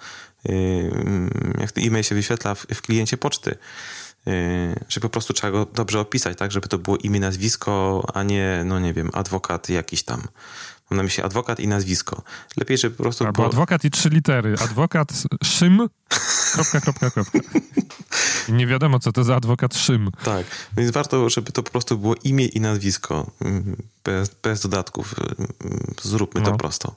jak ten e-mail się wyświetla w, w kliencie poczty. Że po prostu trzeba go dobrze opisać, tak, żeby to było imię, nazwisko, a nie, no nie wiem, adwokat jakiś tam. Mam na myśli adwokat i nazwisko. Lepiej, żeby po prostu... Albo po... adwokat i trzy litery. Adwokat Szym... kropka, kropka, kropka. I nie wiadomo, co to za adwokat Szym. Tak, więc warto, żeby to po prostu było imię i nazwisko. Bez, bez dodatków. Zróbmy no. to prosto.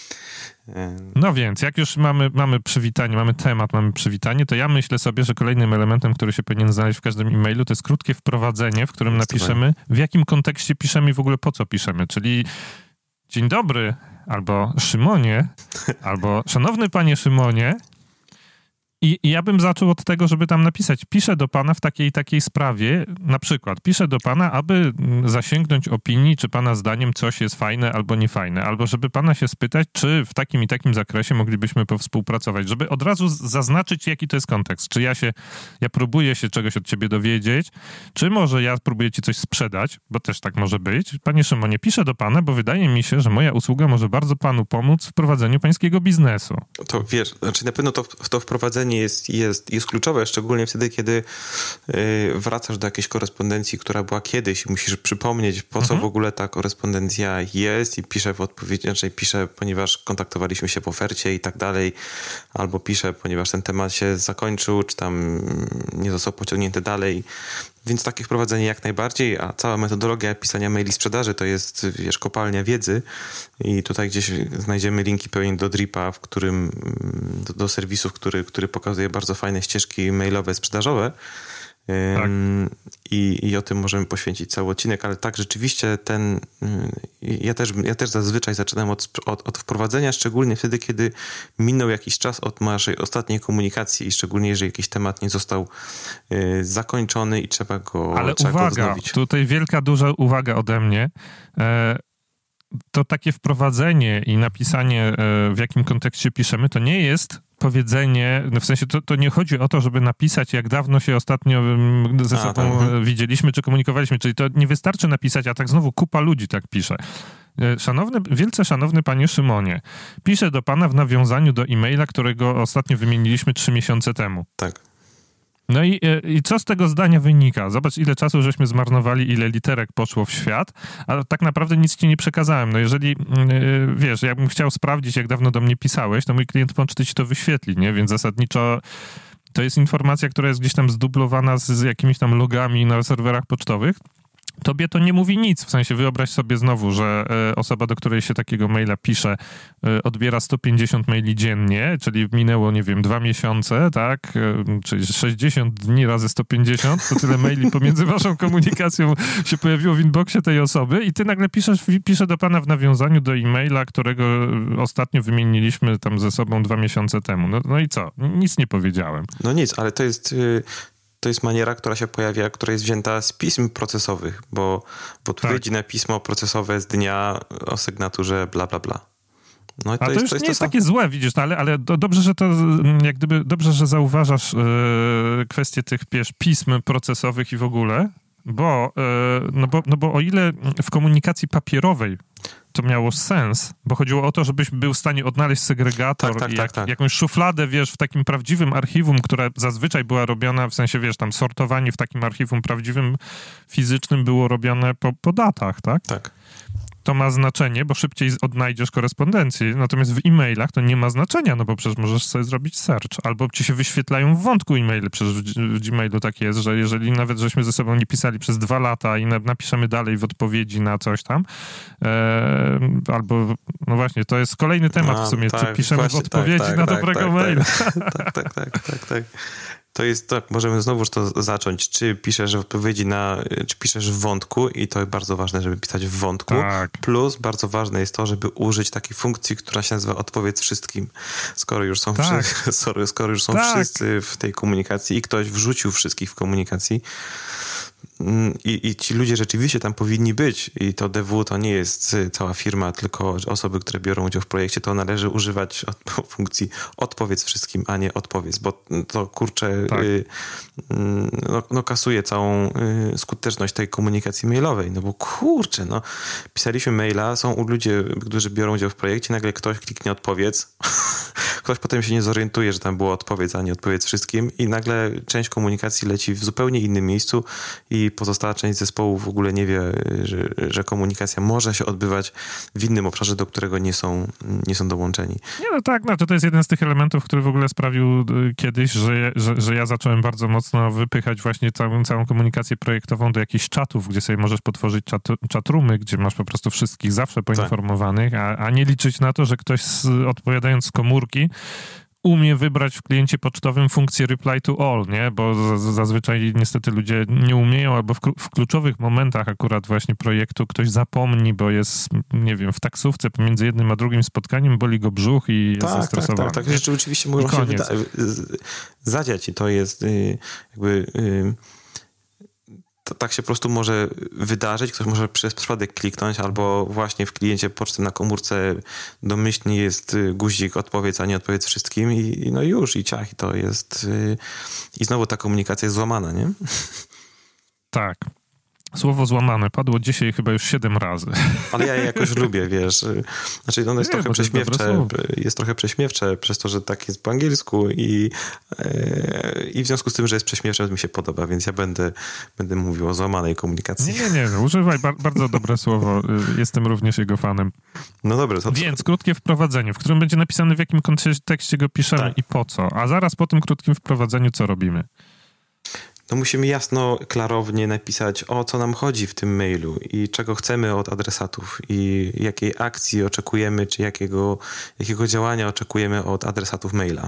No więc, jak już mamy, mamy przywitanie, mamy temat, mamy przywitanie, to ja myślę sobie, że kolejnym elementem, który się powinien znaleźć w każdym e-mailu, to jest krótkie wprowadzenie, w którym napiszemy, w jakim kontekście piszemy i w ogóle po co piszemy. Czyli dzień dobry, albo Szymonie, albo szanowny panie Szymonie. I, I ja bym zaczął od tego, żeby tam napisać, piszę do pana w takiej takiej sprawie, na przykład piszę do pana, aby zasięgnąć opinii, czy pana zdaniem coś jest fajne albo niefajne, albo żeby pana się spytać, czy w takim i takim zakresie moglibyśmy powspółpracować, żeby od razu zaznaczyć, jaki to jest kontekst. Czy ja się, ja próbuję się czegoś od ciebie dowiedzieć, czy może ja próbuję ci coś sprzedać, bo też tak może być. Panie Szymonie, piszę do pana, bo wydaje mi się, że moja usługa może bardzo panu pomóc w prowadzeniu pańskiego biznesu. To wiesz, znaczy na pewno to, to wprowadzenie Jest, jest, jest kluczowe, szczególnie wtedy, kiedy y, wracasz do jakiejś korespondencji, która była kiedyś i musisz przypomnieć, po co mhm. w ogóle ta korespondencja jest i piszę w odpowiedzi, znaczy piszę, ponieważ kontaktowaliśmy się w ofercie i tak dalej, albo piszę, ponieważ ten temat się zakończył, czy tam nie został pociągnięty dalej. Więc takie wprowadzenie jak najbardziej, a cała metodologia pisania maili sprzedaży to jest, wiesz, kopalnia wiedzy i tutaj gdzieś znajdziemy linki pewnie do Dripa, w którym, do, do serwisów, który, który pokazuje bardzo fajne ścieżki mailowe, sprzedażowe. Tak. I, I o tym możemy poświęcić cały odcinek, ale tak rzeczywiście ten, ja też, ja też zazwyczaj zaczynam od, od, od wprowadzenia, szczególnie wtedy, kiedy minął jakiś czas od naszej ostatniej komunikacji i szczególnie jeżeli jakiś temat nie został y, zakończony i trzeba go Ale trzeba uwaga, go wznowić. Tutaj wielka, duża uwaga ode mnie. E- to takie wprowadzenie i napisanie, e, w jakim kontekście piszemy, to nie jest powiedzenie, no w sensie to, to nie chodzi o to, żeby napisać, jak dawno się ostatnio ze sobą a, tak. widzieliśmy, czy komunikowaliśmy, czyli to nie wystarczy napisać, a tak znowu kupa ludzi tak pisze. Szanowny, wielce szanowny panie Szymonie, piszę do pana w nawiązaniu do e-maila, którego ostatnio wymieniliśmy trzy miesiące temu. Tak. No i, i co z tego zdania wynika? Zobacz, ile czasu żeśmy zmarnowali, ile literek poszło w świat, a tak naprawdę nic ci nie przekazałem. No jeżeli, yy, wiesz, jakbym chciał sprawdzić, jak dawno do mnie pisałeś, to mój klient poczty ci to wyświetli, nie? Więc zasadniczo to jest informacja, która jest gdzieś tam zdublowana z, z jakimiś tam logami na serwerach pocztowych. Tobie to nie mówi nic, w sensie wyobraź sobie znowu, że e, osoba, do której się takiego maila pisze, e, odbiera sto pięćdziesiąt maili dziennie, czyli minęło, nie wiem, dwa miesiące, tak, e, czyli sześćdziesiąt dni razy sto pięćdziesiąt, to tyle maili pomiędzy waszą komunikacją się pojawiło w inboxie tej osoby i ty nagle piszesz, pisze do pana w nawiązaniu do e-maila, którego ostatnio wymieniliśmy tam ze sobą dwa miesiące temu. No, no i co? Nic nie powiedziałem. No nic, ale to jest... Yy... To jest maniera, która się pojawia, która jest wzięta z pism procesowych, bo w odpowiedzi tak. na pismo procesowe z dnia o sygnaturze bla, bla, bla. No i to A to jest, już to jest nie to jest sam... takie złe, widzisz, no ale, ale do, dobrze, że to, jak gdyby, dobrze, że zauważasz yy, kwestię tych, wiesz, pism procesowych i w ogóle, bo, yy, no bo, no bo o ile w komunikacji papierowej to miało sens, bo chodziło o to, żebyś był w stanie odnaleźć segregator tak, tak, i tak, jak, tak. jakąś szufladę, wiesz, w takim prawdziwym archiwum, która zazwyczaj była robiona, w sensie, wiesz, tam sortowanie w takim archiwum prawdziwym, fizycznym było robione po, po datach, tak? Tak. To ma znaczenie, bo szybciej odnajdziesz korespondencję. Natomiast w e-mailach to nie ma znaczenia, no bo przecież możesz sobie zrobić search. Albo ci się wyświetlają w wątku e-maile. Przecież w, w Gmailu tak jest, że jeżeli nawet żeśmy ze sobą nie pisali przez dwa lata i na, napiszemy dalej w odpowiedzi na coś tam, e, albo, no właśnie, to jest kolejny temat A, w sumie, tak, czy piszemy właśnie, w odpowiedzi tak, tak, na tak, dobrego tak, maila. Tak, tak, tak, tak, tak. To jest tak, możemy znowuż to zacząć. Czy piszesz w odpowiedzi na, czy piszesz w wątku i to jest bardzo ważne, żeby pisać w wątku. Tak. Plus bardzo ważne jest to, żeby użyć takiej funkcji, która się nazywa odpowiedz wszystkim. Skoro już są, Tak. wszyscy, sorry, skoro już są Tak. wszyscy w tej komunikacji i ktoś wrzucił wszystkich w komunikacji, I, I ci ludzie rzeczywiście tam powinni być. I to D W to nie jest cała firma, tylko osoby, które biorą udział w projekcie. To należy używać od, funkcji odpowiedz wszystkim, a nie odpowiedz, bo to kurczę tak. y, no, no kasuje całą y, skuteczność tej komunikacji mailowej. No bo kurczę, no pisaliśmy maila, są ludzie, którzy biorą udział w projekcie, nagle ktoś kliknie odpowiedz. Ktoś potem się nie zorientuje, że tam było odpowiedz, a nie odpowiedz wszystkim i nagle część komunikacji leci w zupełnie innym miejscu i pozostała część zespołu w ogóle nie wie, że, że komunikacja może się odbywać w innym obszarze, do którego nie są, nie są dołączeni. Nie, no tak, no to, to jest jeden z tych elementów, który w ogóle sprawił kiedyś, że, że, że ja zacząłem bardzo mocno wypychać właśnie całą, całą komunikację projektową do jakichś czatów, gdzie sobie możesz potworzyć czat, czatroomy, gdzie masz po prostu wszystkich zawsze poinformowanych, tak. a, a nie liczyć na to, że ktoś z, odpowiadając z komórki umie wybrać w kliencie pocztowym funkcję reply to all, nie? Bo z, zazwyczaj niestety ludzie nie umieją, albo w, w kluczowych momentach akurat właśnie projektu ktoś zapomni, bo jest, nie wiem, w taksówce pomiędzy jednym a drugim spotkaniem, boli go brzuch i jest tak, zestresowany. Tak, tak, tak. Rzeczy oczywiście mogą się wyda- zadziać i to jest y, jakby... Y, To tak się po prostu może wydarzyć. Ktoś może przez przypadek kliknąć, albo właśnie w kliencie poczty na komórce domyślnie jest guzik odpowiedz, a nie odpowiedz wszystkim i no już, i ciach, i to jest... I znowu ta komunikacja jest złamana, nie? Tak. Słowo złamane padło dzisiaj chyba już siedem razy. Ale ja je jakoś lubię, wiesz. Znaczy ono jest nie, trochę prześmiewcze. Jest trochę prześmiewcze przez to, że tak jest po angielsku i, i w związku z tym, że jest prześmiewcze, mi się podoba, więc ja będę, będę mówił o złamanej komunikacji. Nie, nie, nie. No, używaj. Bar- bardzo dobre słowo. Jestem również jego fanem. No dobra. To Więc krótkie wprowadzenie, w którym będzie napisane, w jakim kontekście go piszemy tak. i po co. A zaraz po tym krótkim wprowadzeniu co robimy? No musimy jasno, klarownie napisać, o co nam chodzi w tym mailu i czego chcemy od adresatów i jakiej akcji oczekujemy, czy jakiego, jakiego działania oczekujemy od adresatów maila.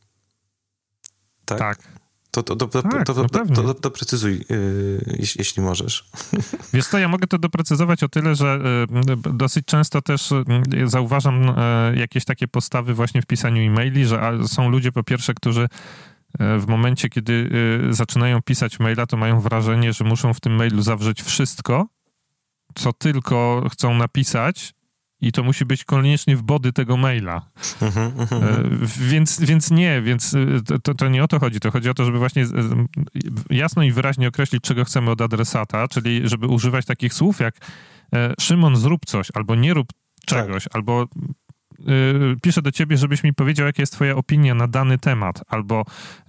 Tak? Tak. To, to, to, to, tak, to, no to, to, to doprecyzuj, yy, jeśli, jeśli możesz. Wiesz co, ja mogę to doprecyzować o tyle, że y, dosyć często też y, zauważam y, jakieś takie postawy właśnie w pisaniu e-maili, że a, są ludzie po pierwsze, którzy w momencie, kiedy y, zaczynają pisać maila, to mają wrażenie, że muszą w tym mailu zawrzeć wszystko, co tylko chcą napisać i to musi być koniecznie w body tego maila. Uh-huh, uh-huh. Y, więc, więc nie, więc to, to nie o to chodzi. To chodzi o to, żeby właśnie y, jasno i wyraźnie określić, czego chcemy od adresata, czyli żeby używać takich słów jak y, Szymon, zrób coś, albo nie rób czegoś, tak. albo y, piszę do ciebie, żebyś mi powiedział, jaka jest twoja opinia na dany temat, albo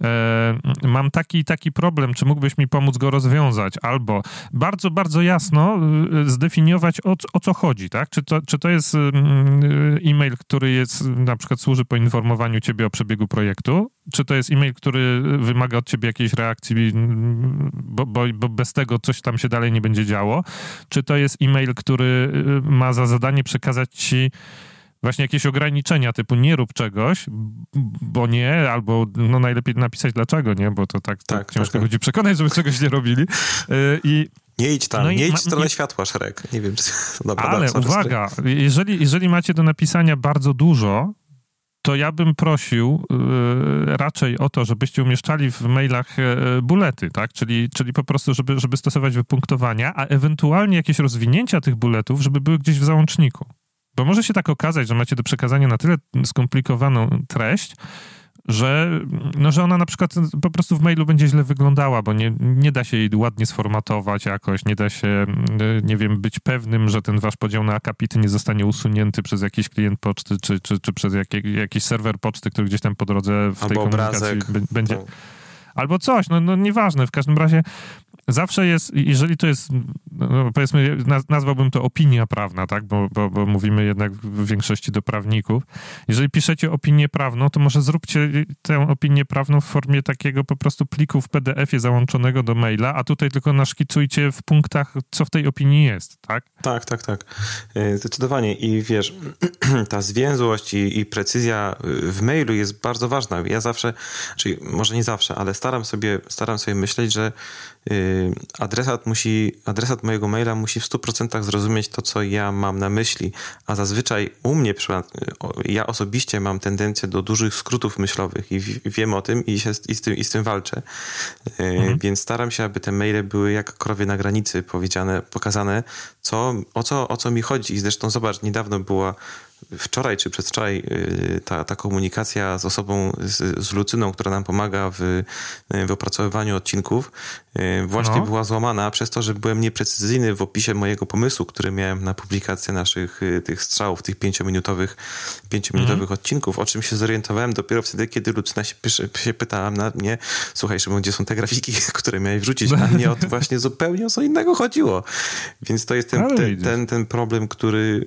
y, mam taki i taki problem, czy mógłbyś mi pomóc go rozwiązać, albo bardzo, bardzo jasno y, zdefiniować, o, o co chodzi, tak? Czy to, czy to jest y, y, e-mail, który jest, na przykład służy poinformowaniu ciebie o przebiegu projektu, czy to jest e-mail, który wymaga od ciebie jakiejś reakcji, bo, bo, bo bez tego coś tam się dalej nie będzie działo, czy to jest e-mail, który ma za zadanie przekazać ci właśnie jakieś ograniczenia typu nie rób czegoś, bo nie, albo no najlepiej napisać dlaczego nie, bo to tak, tak, tak ciężko tak, ludzi przekonać, żeby czegoś nie robili. I nie idź tam, no nie i idź ma, w stronę nie... światła, Szereg. Nie wiem, czy... Dobra, ale dobra, uwaga, jeżeli, jeżeli macie do napisania bardzo dużo, to ja bym prosił y, raczej o to, żebyście umieszczali w mailach y, bulety, tak? Czyli, czyli po prostu, żeby, żeby stosować wypunktowania, a ewentualnie jakieś rozwinięcia tych buletów, żeby były gdzieś w załączniku. Bo może się tak okazać, że macie do przekazania na tyle skomplikowaną treść, że, no, że ona na przykład po prostu w mailu będzie źle wyglądała, bo nie, nie da się jej ładnie sformatować jakoś, nie da się, nie wiem, być pewnym, że ten wasz podział na akapity nie zostanie usunięty przez jakiś klient poczty, czy, czy, czy przez jak, jakiś serwer poczty, który gdzieś tam po drodze w albo tej komunikacji obrazek, b- będzie... to... Albo coś, no, no nieważne, w każdym razie zawsze jest, jeżeli to jest, no powiedzmy, nazwałbym to opinia prawna, tak, bo, bo, bo mówimy jednak w większości do prawników. Jeżeli piszecie opinię prawną, to może zróbcie tę opinię prawną w formie takiego po prostu pliku w P D F-ie załączonego do maila, a tutaj tylko naszkicujcie w punktach, co w tej opinii jest, tak? Tak, tak, tak. Zdecydowanie. I wiesz, ta zwięzłość i, i precyzja w mailu jest bardzo ważna. Ja zawsze, czyli może nie zawsze, ale staram sobie, staram sobie myśleć, że adresat musi, adresat mojego maila musi w stu procentach zrozumieć to, co ja mam na myśli, a zazwyczaj u mnie, ja osobiście mam tendencję do dużych skrótów myślowych i wiem o tym i, się, i, z, tym, i z tym walczę, mhm. Więc staram się, aby te maile były jak krowie na granicy powiedziane, pokazane, co, o, co, o co mi chodzi. I zresztą zobacz, niedawno była wczoraj czy przedwczoraj ta, ta komunikacja z osobą, z, z Lucyną, która nam pomaga w, w opracowywaniu odcinków, właśnie no. była złamana przez to, że byłem nieprecyzyjny w opisie mojego pomysłu, który miałem na publikację naszych tych strzałów, tych pięciominutowych, pięciominutowych mhm. odcinków, o czym się zorientowałem dopiero wtedy, kiedy Lucyna się, się pytała na mnie, słuchaj, Szymon, gdzie są te grafiki, które miałeś wrzucić, a mnie o to właśnie zupełnie o co innego chodziło. Więc to jest ten, ten, ten, ten problem, który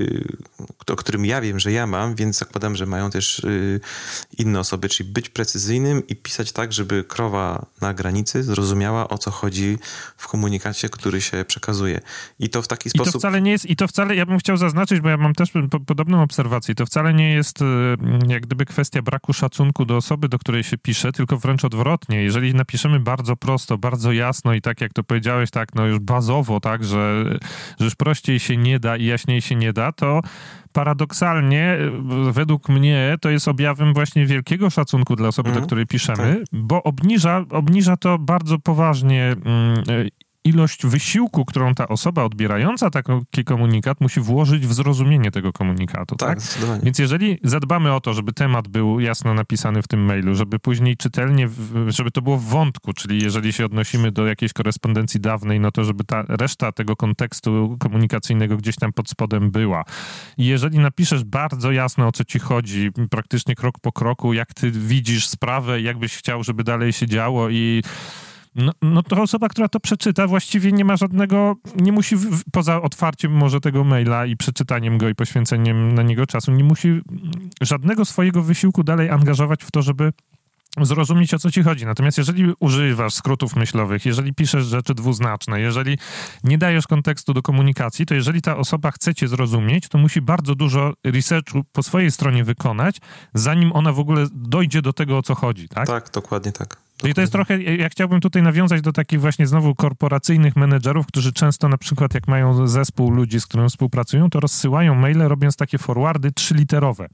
o którym ja wiem, że ja mam, więc zakładam, że mają też y, inne osoby, czyli być precyzyjnym i pisać tak, żeby krowa na granicy zrozumiała, o co chodzi w komunikacie, który się przekazuje. I to w taki I sposób... to wcale nie jest, i to wcale, ja bym chciał zaznaczyć, bo ja mam też po, podobną obserwację, to wcale nie jest y, jak gdyby kwestia braku szacunku do osoby, do której się pisze, tylko wręcz odwrotnie. Jeżeli napiszemy bardzo prosto, bardzo jasno i tak jak to powiedziałeś, tak no już bazowo, tak, że, że już prościej się nie da i jaśniej się nie da, to paradoksalnie, według mnie, to jest objawem właśnie wielkiego szacunku dla osoby, mm, do której piszemy, tak. bo obniża, obniża to bardzo poważnie mm, ilość wysiłku, którą ta osoba odbierająca taki komunikat musi włożyć w zrozumienie tego komunikatu. Tak, tak? Więc jeżeli zadbamy o to, żeby temat był jasno napisany w tym mailu, żeby później czytelnie, żeby to było w wątku, czyli jeżeli się odnosimy do jakiejś korespondencji dawnej, no to żeby ta reszta tego kontekstu komunikacyjnego gdzieś tam pod spodem była. I jeżeli napiszesz bardzo jasno, o co ci chodzi, praktycznie krok po kroku, jak ty widzisz sprawę, jak byś chciał, żeby dalej się działo i No, no to osoba, która to przeczyta, właściwie nie ma żadnego, nie musi, w, poza otwarciem może tego maila i przeczytaniem go i poświęceniem na niego czasu, nie musi żadnego swojego wysiłku dalej angażować w to, żeby zrozumieć, o co ci chodzi. Natomiast jeżeli używasz skrótów myślowych, jeżeli piszesz rzeczy dwuznaczne, jeżeli nie dajesz kontekstu do komunikacji, to jeżeli ta osoba chce cię zrozumieć, to musi bardzo dużo researchu po swojej stronie wykonać, zanim ona w ogóle dojdzie do tego, o co chodzi, tak? Tak, dokładnie tak. I to jest trochę, ja chciałbym tutaj nawiązać do takich właśnie znowu korporacyjnych menedżerów, którzy często na przykład jak mają zespół ludzi, z którym współpracują, to rozsyłają maile, robiąc takie forwardy trzyliterowe.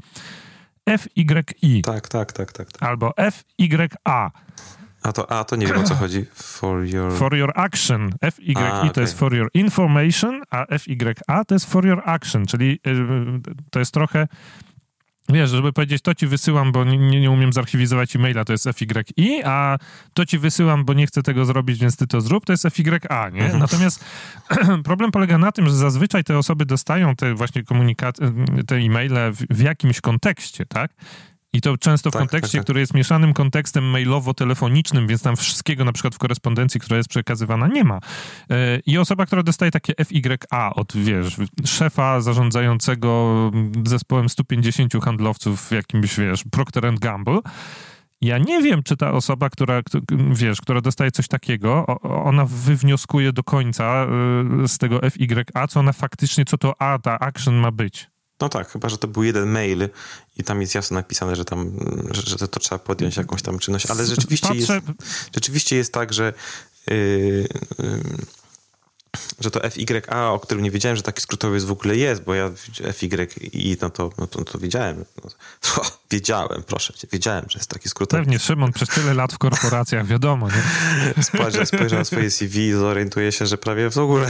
F Y I. Tak, tak, tak, tak. tak. Albo F Y A. A to A to nie wiem, o co chodzi. For your... For your action. F Y I a, okay. to jest for your information, a F Y A to jest for your action, czyli yy, to jest trochę wiesz, żeby powiedzieć, to ci wysyłam, bo nie, nie umiem zarchiwizować e-maila, to jest F Y I, a to ci wysyłam, bo nie chcę tego zrobić, więc ty to zrób, to jest F Y A, nie? Mhm. Natomiast problem polega na tym, że zazwyczaj te osoby dostają te właśnie komunikaty, te e-maile w, w jakimś kontekście, tak? I to często w tak, kontekście, tak, tak. który jest mieszanym kontekstem mailowo-telefonicznym, więc tam wszystkiego na przykład w korespondencji, która jest przekazywana, nie ma. I osoba, która dostaje takie F Y A od, wiesz, szefa zarządzającego zespołem stu pięćdziesięciu handlowców w jakimś, wiesz, Procter and Gamble, ja nie wiem, czy ta osoba, która, wiesz, która dostaje coś takiego, ona wywnioskuje do końca z tego F Y A, co ona faktycznie, co to A, ta action ma być. No tak, chyba że to był jeden mail i tam jest jasno napisane, że tam, że, że to trzeba podjąć jakąś tam czynność, ale rzeczywiście, Patrzę... jest, rzeczywiście jest tak, że yy, yy, że to F Y A, o którym nie wiedziałem, że taki skrótowiec w ogóle jest, bo ja F Y I, no to, no to, no to wiedziałem. No to, wiedziałem, proszę cię, wiedziałem, że jest taki skrótowiec. Pewnie, Szymon, przez tyle lat w korporacjach, wiadomo, nie? Spojrzę, spojrzę na swoje C V i zorientuję się, że prawie w ogóle.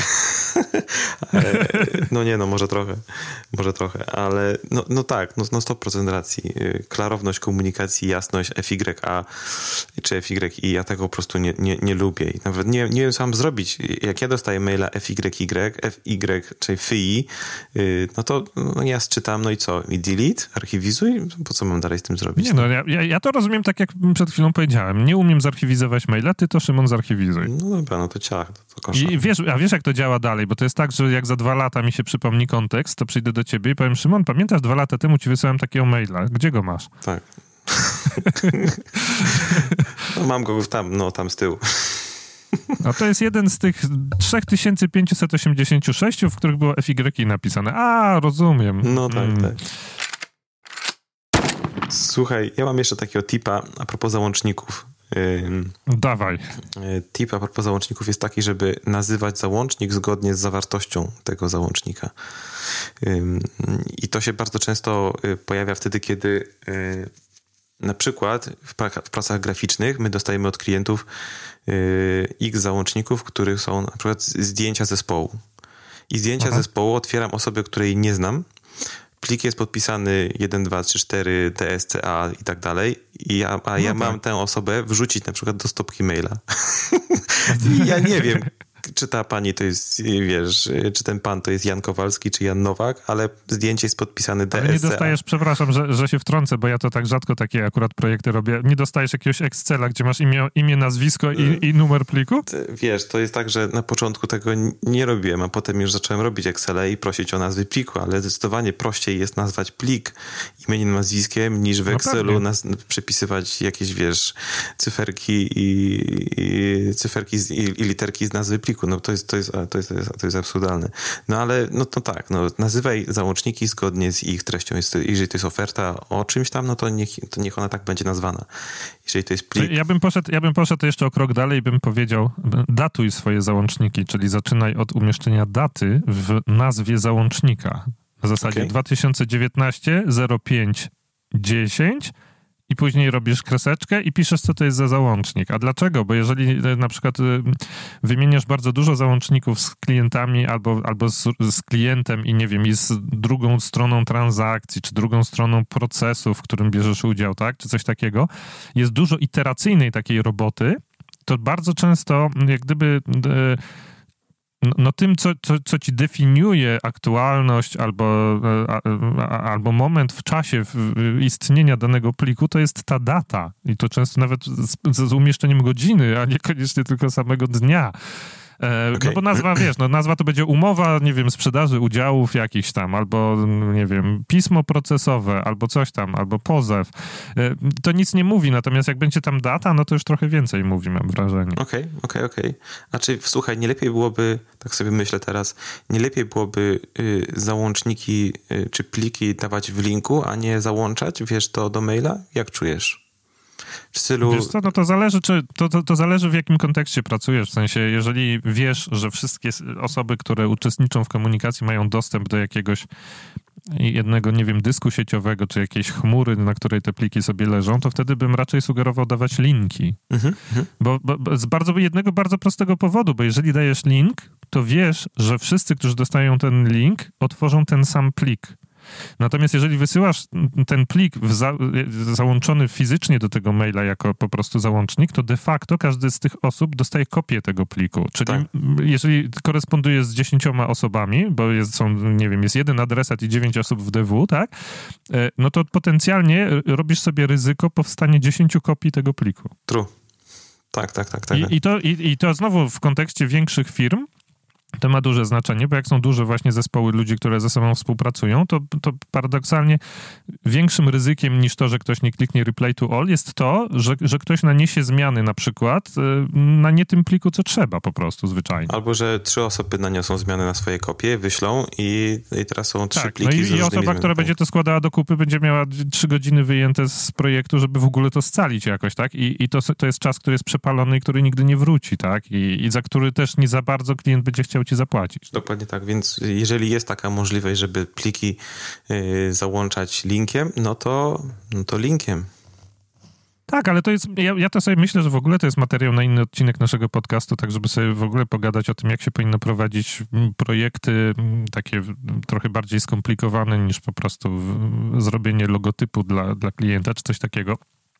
No nie, no może trochę, może trochę, ale no, no tak, no, no sto procent racji. Klarowność komunikacji, jasność, F Y A czy F Y I, ja tego po prostu nie, nie, nie lubię i nawet nie, nie wiem, co mam zrobić. Jak ja dostaję maila F Y Y, F Y, czyli F I, no to no ja czytam, no i co? I delete? Archiwizuj? Po co mam dalej z tym zrobić? Nie no, ja, ja to rozumiem tak, jak przed chwilą powiedziałem. Nie umiem zarchiwizować maila, ty to, Szymon, zarchiwizuj. No dobra, no to ciach, to, to koszar. I wiesz, a wiesz, jak to działa dalej? Bo to jest tak, że jak za dwa lata mi się przypomni kontekst, to przyjdę do ciebie i powiem, Szymon, pamiętasz, dwa lata temu ci wysłałem takiego maila. Gdzie go masz? Tak. No mam go tam, no tam z tyłu. No to jest jeden z tych trzy tysiące pięćset osiemdziesiąt sześć, w których było F Y I napisane. A, rozumiem. No tak, mm. tak. Słuchaj, ja mam jeszcze takiego tipa a propos załączników. Dawaj. Tip a propos załączników jest taki, żeby nazywać załącznik zgodnie z zawartością tego załącznika. I to się bardzo często pojawia wtedy, kiedy na przykład w, pra- w pracach graficznych my dostajemy od klientów x załączników, których są na przykład zdjęcia zespołu. I zdjęcia Aha. zespołu otwieram osobę, której nie znam. Plik jest podpisany jeden, dwa, trzy, cztery, T S C A i tak dalej. I ja, a ja no tak. mam tę osobę wrzucić na przykład do stopki maila. I ja nie wiem, czy ta pani to jest, wiesz, czy ten pan to jest Jan Kowalski, czy Jan Nowak, ale zdjęcie jest podpisane D S C A. Ale nie dostajesz, przepraszam, że, że się wtrącę, bo ja to tak rzadko takie akurat projekty robię. Nie dostajesz jakiegoś Excela, gdzie masz imię, imię nazwisko i, i numer pliku? Wiesz, to jest tak, że na początku tego nie robiłem, a potem już zacząłem robić Excela i prosić o nazwy pliku, ale zdecydowanie prościej jest nazwać plik imieniem, nazwiskiem, niż w no Excelu nas, przepisywać jakieś, wiesz, cyferki i, i cyferki z, i, i literki z nazwy pliku. No to jest, to jest, to jest, to jest absurdalne. No ale no to tak, no nazywaj załączniki zgodnie z ich treścią. Jest, jeżeli to jest oferta o czymś tam, no to niech, to niech ona tak będzie nazwana. Jeżeli to jest plik... Ja bym poszedł, ja bym poszedł jeszcze o krok dalej i bym powiedział, datuj swoje załączniki, czyli zaczynaj od umieszczenia daty w nazwie załącznika. Na zasadzie okay. dwa tysiące dziewiętnaście zero pięć dziesięć i później robisz kreseczkę i piszesz, co to jest za załącznik. A dlaczego? Bo jeżeli na przykład wymieniasz bardzo dużo załączników z klientami albo, albo z, z klientem i nie wiem, i z drugą stroną transakcji, czy drugą stroną procesu, w którym bierzesz udział, tak? Czy coś takiego, jest dużo iteracyjnej takiej roboty, to bardzo często jak gdyby... No, no tym, co, co, co ci definiuje aktualność albo, a, a, albo moment w czasie w, istnienia danego pliku, to jest ta data. I to często nawet z, z umieszczeniem godziny, a niekoniecznie tylko samego dnia. E, okay. No bo nazwa, wiesz, no nazwa to będzie umowa, nie wiem, sprzedaży udziałów jakichś tam, albo, nie wiem, pismo procesowe, albo coś tam, albo pozew. E, to nic nie mówi, natomiast jak będzie tam data, no to już trochę więcej mówi, mam wrażenie. Okej, okay, okej, okay, okej. Okay. Znaczy, słuchaj, nie lepiej byłoby, tak sobie myślę teraz, nie lepiej byłoby y, załączniki y, czy pliki dawać w linku, a nie załączać, wiesz, to do maila? Jak czujesz? W stylu... Wiesz co, no to zależy, czy, to, to, to zależy w jakim kontekście pracujesz, w sensie jeżeli wiesz, że wszystkie osoby, które uczestniczą w komunikacji mają dostęp do jakiegoś jednego, nie wiem, dysku sieciowego, czy jakiejś chmury, na której te pliki sobie leżą, to wtedy bym raczej sugerował dawać linki. Mhm, bo, bo, bo z bardzo, jednego bardzo prostego powodu, bo jeżeli dajesz link, to wiesz, że wszyscy, którzy dostają ten link, otworzą ten sam plik. Natomiast jeżeli wysyłasz ten plik w za, załączony fizycznie do tego maila jako po prostu załącznik, to de facto każdy z tych osób dostaje kopię tego pliku. Czyli tak. jeżeli korespondujesz z dziesięcioma osobami, bo jest, są, nie wiem, jest jeden adresat i dziewięć osób w D W, tak? No to potencjalnie robisz sobie ryzyko powstania dziesięciu kopii tego pliku. True. Tak, tak, tak. tak. I, i, to, i, I to znowu w kontekście większych firm to ma duże znaczenie, bo jak są duże właśnie zespoły ludzi, które ze sobą współpracują, to, to paradoksalnie większym ryzykiem niż to, że ktoś nie kliknie reply to all, jest to, że, że ktoś naniesie zmiany na przykład na nie tym pliku, co trzeba po prostu zwyczajnie. Albo, że trzy osoby naniosą zmiany na swoje kopie, wyślą i, i teraz są trzy tak, pliki no i, z i osoba, zmianami. która będzie to składała do kupy, będzie miała trzy godziny wyjęte z projektu, żeby w ogóle to scalić jakoś, tak? I, i to, to jest czas, który jest przepalony i który nigdy nie wróci, tak? I, i za który też nie za bardzo klient będzie chciał ci zapłacić. Dokładnie tak, więc jeżeli jest taka możliwość, żeby pliki yy, załączać linkiem, no to, no to linkiem. Tak, ale to jest, ja, ja to sobie myślę, że w ogóle to jest materiał na inny odcinek naszego podcastu, tak żeby sobie w ogóle pogadać o tym, jak się powinno prowadzić projekty takie trochę bardziej skomplikowane niż po prostu zrobienie logotypu dla, dla klienta, czy coś takiego.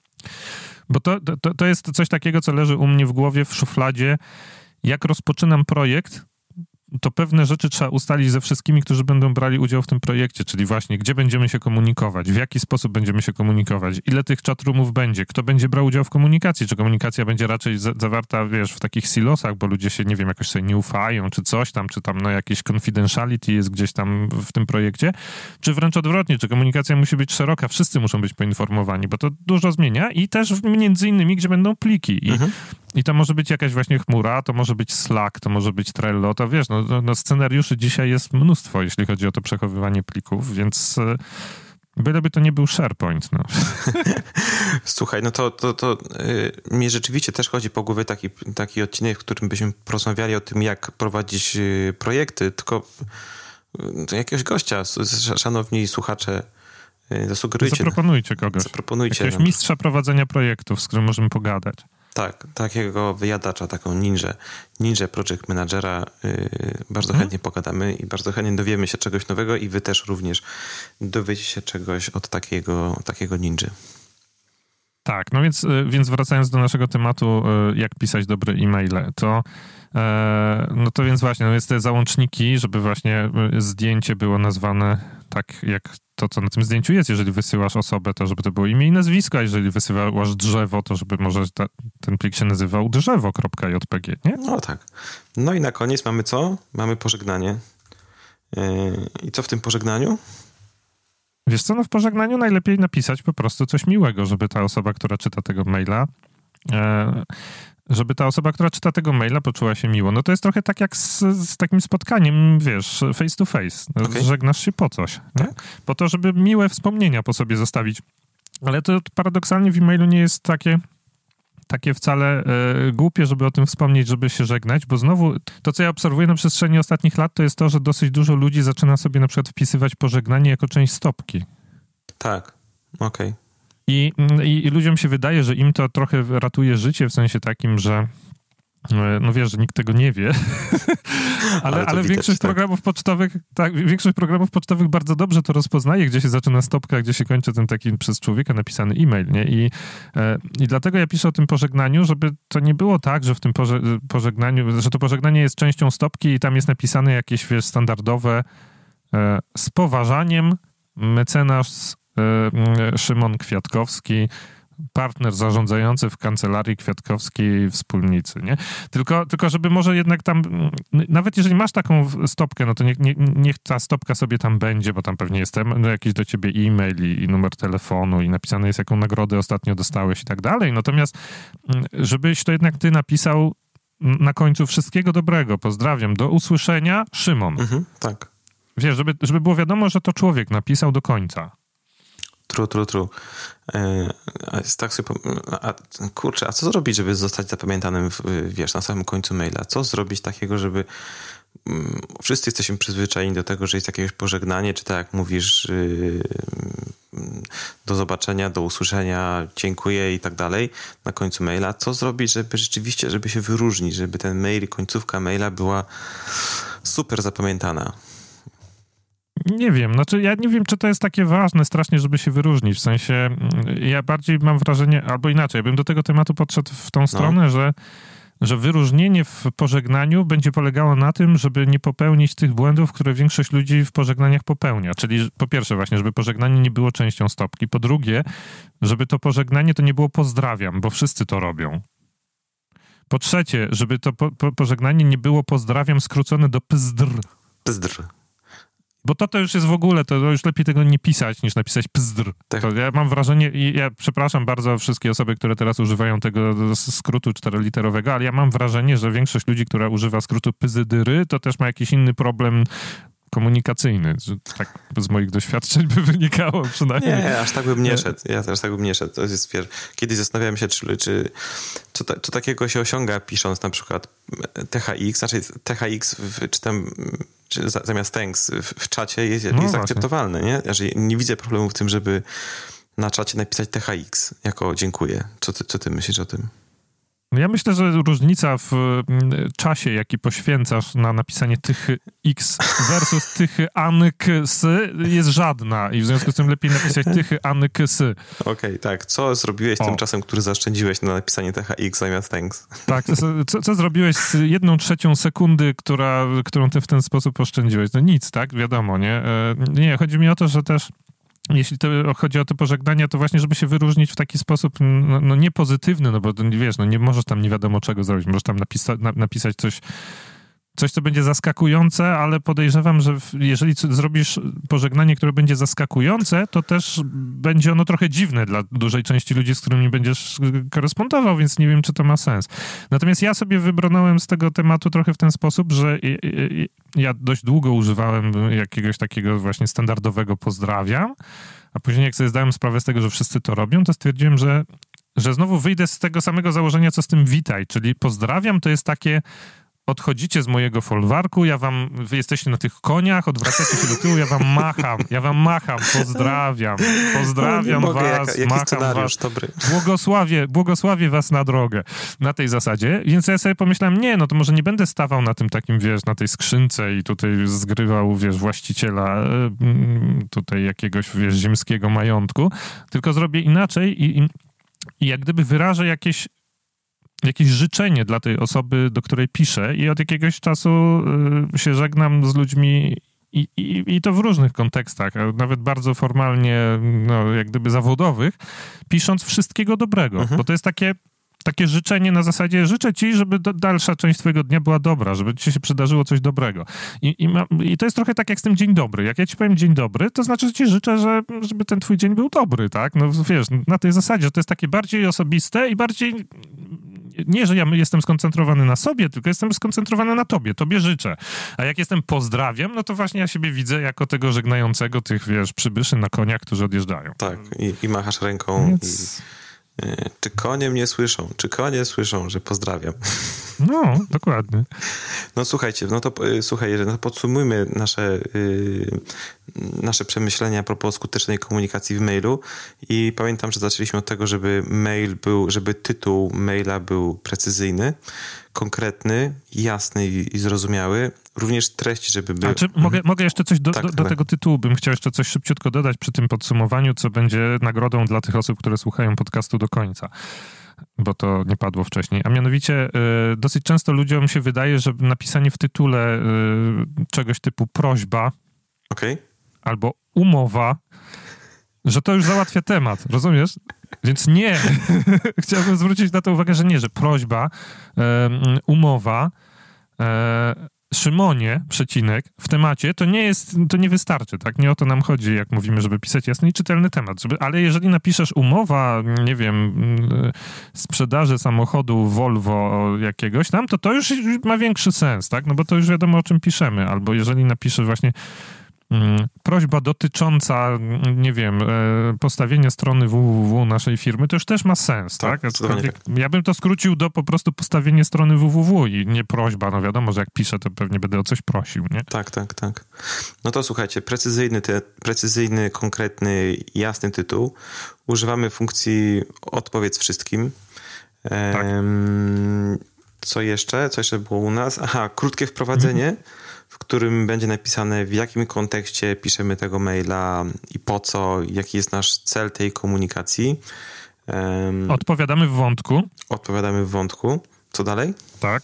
Bo to, to, to jest coś takiego, co leży u mnie w głowie, w szufladzie. Jak rozpoczynam projekt, to pewne rzeczy trzeba ustalić ze wszystkimi, którzy będą brali udział w tym projekcie, czyli właśnie gdzie będziemy się komunikować, w jaki sposób będziemy się komunikować, ile tych chatroomów będzie, kto będzie brał udział w komunikacji, czy komunikacja będzie raczej za- zawarta, wiesz, w takich silosach, bo ludzie się, nie wiem, jakoś sobie nie ufają, czy coś tam, czy tam no jakieś confidentiality jest gdzieś tam w tym projekcie, czy wręcz odwrotnie, czy komunikacja musi być szeroka, wszyscy muszą być poinformowani, bo to dużo zmienia i też między innymi, gdzie będą pliki i mhm. I to może być jakaś właśnie chmura, to może być Slack, to może być Trello, to wiesz, no, no scenariuszy dzisiaj jest mnóstwo, jeśli chodzi o to przechowywanie plików, więc byleby to nie był SharePoint. No. Słuchaj, no to, to, to yy, mnie rzeczywiście też chodzi po głowie taki, taki odcinek, w którym byśmy porozmawiali o tym, jak prowadzić yy, projekty, tylko yy, jakiegoś gościa, szanowni słuchacze, yy, zasugerujcie. Zaproponujcie kogoś. Zaproponujcie. Jakiegoś mistrza prowadzenia projektów, z którym możemy pogadać. Tak, takiego wyjadacza, taką ninja, ninja project managera yy, bardzo hmm? chętnie pogadamy i bardzo chętnie dowiemy się czegoś nowego i wy też również dowiecie się czegoś od takiego, takiego ninja. Tak, no więc, więc wracając do naszego tematu, jak pisać dobre e-maile, to no to więc właśnie, no jest te załączniki, żeby właśnie zdjęcie było nazwane tak, jak to, co na tym zdjęciu jest. Jeżeli wysyłasz osobę, to żeby to było imię i nazwisko, a jeżeli wysyłasz drzewo, to żeby może ta, ten plik się nazywał drzewo kropka j p g, nie? No tak. No i na koniec mamy co? Mamy pożegnanie. Yy, I co w tym pożegnaniu? Wiesz co, no w pożegnaniu najlepiej napisać po prostu coś miłego, żeby ta osoba, która czyta tego maila, e, żeby ta osoba, która czyta tego maila, poczuła się miło. No to jest trochę tak jak z, z takim spotkaniem, wiesz, face to face. Okay. Żegnasz się po coś, nie? Tak. Po to, żeby miłe wspomnienia po sobie zostawić. Ale to paradoksalnie w e-mailu nie jest takie... takie wcale e, głupie, żeby o tym wspomnieć, żeby się żegnać, bo znowu to, co ja obserwuję na przestrzeni ostatnich lat, to jest to, że dosyć dużo ludzi zaczyna sobie na przykład wpisywać pożegnanie jako część stopki. Tak, okej. Okay. I, i, I ludziom się wydaje, że im to trochę ratuje życie, w sensie takim, że no wiesz, że nikt tego nie wie, ale, ale, ale większość tak. programów pocztowych, tak, większość programów pocztowych bardzo dobrze to rozpoznaje, gdzie się zaczyna stopka, gdzie się kończy ten taki przez człowieka napisany e-mail, nie? I, e, i dlatego ja piszę o tym pożegnaniu, żeby to nie było tak, że w tym poże, pożegnaniu, że to pożegnanie jest częścią stopki i tam jest napisane jakieś, wiesz, standardowe e, z poważaniem mecenas e, Szymon Kwiatkowski, partner zarządzający w kancelarii Kwiatkowskiej Wspólnicy, nie? Tylko, tylko żeby może jednak tam, nawet jeżeli masz taką stopkę, no to niech, nie, niech ta stopka sobie tam będzie, bo tam pewnie jest no, jakiś do ciebie e-mail i, i numer telefonu i napisane jest, jaką nagrodę ostatnio dostałeś i tak dalej. Natomiast żebyś to jednak ty napisał na końcu wszystkiego dobrego. Pozdrawiam. Do usłyszenia. Szymon. Mhm, tak. Wiesz, żeby, żeby było wiadomo, że to człowiek napisał do końca. Tru, tru, tru. Yy, tak sobie, a, kurczę, a co zrobić, żeby zostać zapamiętanym, w, wiesz, na samym końcu maila? Co zrobić takiego, żeby um, wszyscy jesteśmy przyzwyczajeni do tego, że jest jakieś pożegnanie, czy tak jak mówisz, yy, do zobaczenia, do usłyszenia, dziękuję i tak dalej na końcu maila. Co zrobić, żeby rzeczywiście, żeby się wyróżnić, żeby ten mail, końcówka maila była super zapamiętana? Nie wiem, znaczy ja nie wiem, czy to jest takie ważne strasznie, żeby się wyróżnić, w sensie ja bardziej mam wrażenie, albo inaczej, ja bym do tego tematu podszedł w tą stronę, no. że że wyróżnienie w pożegnaniu będzie polegało na tym, żeby nie popełnić tych błędów, które większość ludzi w pożegnaniach popełnia. Czyli po pierwsze właśnie, żeby pożegnanie nie było częścią stopki. Po drugie, żeby to pożegnanie to nie było pozdrawiam, bo wszyscy to robią. Po trzecie, żeby to po, po, pożegnanie nie było pozdrawiam skrócone do pzdr. Pzdr. Bo to, to już jest w ogóle, to już lepiej tego nie pisać, niż napisać pzdr. Tak. To ja mam wrażenie, i ja przepraszam bardzo wszystkie osoby, które teraz używają tego skrótu czteroliterowego, ale ja mam wrażenie, że większość ludzi, która używa skrótu pyzydyry, to też ma jakiś inny problem komunikacyjny. Że tak z moich doświadczeń by wynikało przynajmniej. Nie, aż tak bym nie szedł. Ja też tak bym nie szedł. To jest, wiesz, kiedyś zastanawiałem się, czy, czy co, ta, co takiego się osiąga, pisząc na przykład T H X, znaczy T H X w, czy tam czy za, zamiast thanks w, w czacie jest, no jest akceptowalne, nie? Znaczy, nie widzę problemu w tym, żeby na czacie napisać T H X jako dziękuję. Co ty, co ty myślisz o tym? Ja myślę, że różnica w czasie, jaki poświęcasz na napisanie tych X versus tych anyks jest żadna i w związku z tym lepiej napisać tych anyks. Okej, okay, tak. Co zrobiłeś o. tym czasem, który zaoszczędziłeś na napisanie T H X zamiast thanks? Tak, co, co zrobiłeś z jedną trzecią sekundy, która, którą ty w ten sposób oszczędziłeś? No nic, tak? Wiadomo, nie? Nie, chodzi mi o to, że też jeśli to chodzi o te pożegnania, to właśnie, żeby się wyróżnić w taki sposób, no, no nie pozytywny, no bo wiesz, no nie możesz tam nie wiadomo czego zrobić, możesz tam napisa- na, napisać coś, coś, co będzie zaskakujące, ale podejrzewam, że jeżeli zrobisz pożegnanie, które będzie zaskakujące, to też będzie ono trochę dziwne dla dużej części ludzi, z którymi będziesz korespondował, więc nie wiem, czy to ma sens. Natomiast ja sobie wybronąłem z tego tematu trochę w ten sposób, że ja dość długo używałem jakiegoś takiego właśnie standardowego pozdrawiam, a później jak sobie zdałem sprawę z tego, że wszyscy to robią, to stwierdziłem, że, że znowu wyjdę z tego samego założenia, co z tym witaj, czyli pozdrawiam to jest takie odchodzicie z mojego folwarku, ja wam, wy jesteście na tych koniach, odwracacie się do tyłu, ja wam macham, ja wam macham, pozdrawiam, pozdrawiam mogę, was, jaka, macham was, dobry. Błogosławię, błogosławię was na drogę. Na tej zasadzie, więc ja sobie pomyślałem, nie, no to może nie będę stawał na tym takim, wiesz, na tej skrzynce i tutaj zgrywał, wiesz, właściciela tutaj jakiegoś, wiesz, ziemskiego majątku, tylko zrobię inaczej i, i, i jak gdyby wyrażę jakieś jakieś życzenie dla tej osoby, do której piszę i od jakiegoś czasu y, się żegnam z ludźmi i, i, i to w różnych kontekstach, nawet bardzo formalnie, no, jak gdyby zawodowych, pisząc wszystkiego dobrego, mhm. bo to jest takie, takie życzenie na zasadzie, życzę ci, żeby do, dalsza część twojego dnia była dobra, żeby ci się przydarzyło coś dobrego. I, i, ma, i to jest trochę tak jak z tym dzień dobry. Jak ja ci powiem dzień dobry, to znaczy, że ci życzę, że, żeby ten twój dzień był dobry, tak? No wiesz, na tej zasadzie, że to jest takie bardziej osobiste i bardziej nie, że ja jestem skoncentrowany na sobie, tylko jestem skoncentrowany na tobie, tobie życzę. A jak jestem pozdrawiam, no to właśnie ja siebie widzę jako tego żegnającego tych, wiesz, przybyszy na koniach, którzy odjeżdżają. Tak, i, i machasz ręką Więc... i... Czy konie mnie słyszą? Czy konie słyszą, że pozdrawiam? No, dokładnie. No słuchajcie, no to słuchaj, no podsumujmy nasze, yy, nasze przemyślenia a propos skutecznej komunikacji w mailu i pamiętam, że zaczęliśmy od tego, żeby mail był, żeby tytuł maila był precyzyjny, konkretny, jasny i, i zrozumiały. Również treść, żeby był... A czy mogę, mhm. mogę jeszcze coś do, tak, do, do tak. tego tytułu? Bym chciał jeszcze coś szybciutko dodać przy tym podsumowaniu, co będzie nagrodą dla tych osób, które słuchają podcastu do końca, bo to nie padło wcześniej. A mianowicie y, dosyć często ludziom się wydaje, że napisanie w tytule y, czegoś typu prośba okay. albo umowa, że to już załatwia temat, rozumiesz? Więc nie. Chciałbym zwrócić na to uwagę, że nie, że prośba, y, umowa, y, Szymonie, przecinek, w temacie, to nie jest, to nie wystarczy, tak? Nie o to nam chodzi, jak mówimy, żeby pisać jasny i czytelny temat. Żeby, ale jeżeli napiszesz umowa, nie wiem, sprzedaży samochodu Volvo jakiegoś tam, to to już ma większy sens, tak? No bo to już wiadomo, o czym piszemy. Albo jeżeli napiszesz właśnie mm, prośba dotycząca, nie wiem, e, postawienia strony www naszej firmy, to już też ma sens, tak? tak? tak. Ja bym to skrócił do po prostu postawienia strony www i nie prośba. No wiadomo, że jak piszę, to pewnie będę o coś prosił, nie? Tak, tak, tak. No to słuchajcie, precyzyjny, te, precyzyjny, konkretny, jasny tytuł. Używamy funkcji odpowiedz wszystkim. Tak. Ehm, co jeszcze? Co jeszcze było u nas? Aha, krótkie wprowadzenie. Mhm. w którym będzie napisane, w jakim kontekście piszemy tego maila i po co, jaki jest nasz cel tej komunikacji. Um, Odpowiadamy w wątku. Odpowiadamy w wątku. Co dalej? Tak.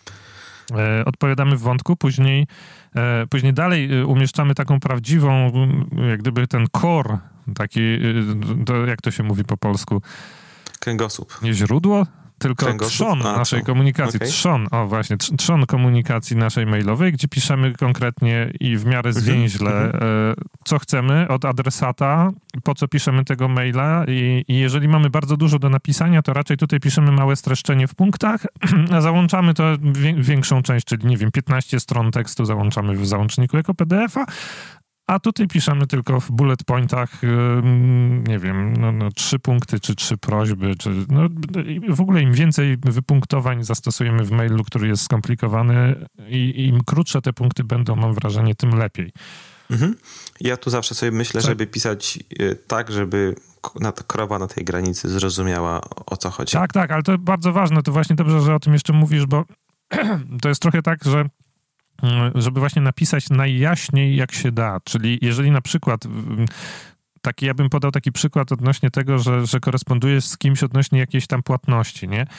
E, odpowiadamy w wątku, później, e, później dalej umieszczamy taką prawdziwą, jak gdyby ten core, taki, to jak to się mówi po polsku? Kręgosłup. Nie źródło? Tylko Kręgosłup? trzon A, naszej to. komunikacji. Okay. Trzon, o właśnie, trzon komunikacji naszej mailowej, gdzie piszemy konkretnie i w miarę zwięźle, mm-hmm. co chcemy od adresata, po co piszemy tego maila i, i jeżeli mamy bardzo dużo do napisania, to raczej tutaj piszemy małe streszczenie w punktach, a załączamy to wie, większą część, czyli nie wiem, piętnaście stron tekstu załączamy w załączniku jako P D F-a, a tutaj piszemy tylko w bullet pointach, nie wiem, no, no, trzy punkty, czy trzy prośby, czy no, w ogóle im więcej wypunktowań zastosujemy w mailu, który jest skomplikowany i im krótsze te punkty będą, mam wrażenie, tym lepiej. Mhm. Ja tu zawsze sobie myślę, tak. żeby pisać tak, żeby na to krowa na tej granicy zrozumiała, o co chodzi. Tak, tak, ale to bardzo ważne, to właśnie dobrze, że o tym jeszcze mówisz, bo to jest trochę tak, że żeby właśnie napisać najjaśniej jak się da, czyli jeżeli na przykład taki, ja bym podał taki przykład odnośnie tego, że, że korespondujesz z kimś odnośnie jakiejś tam płatności, nie?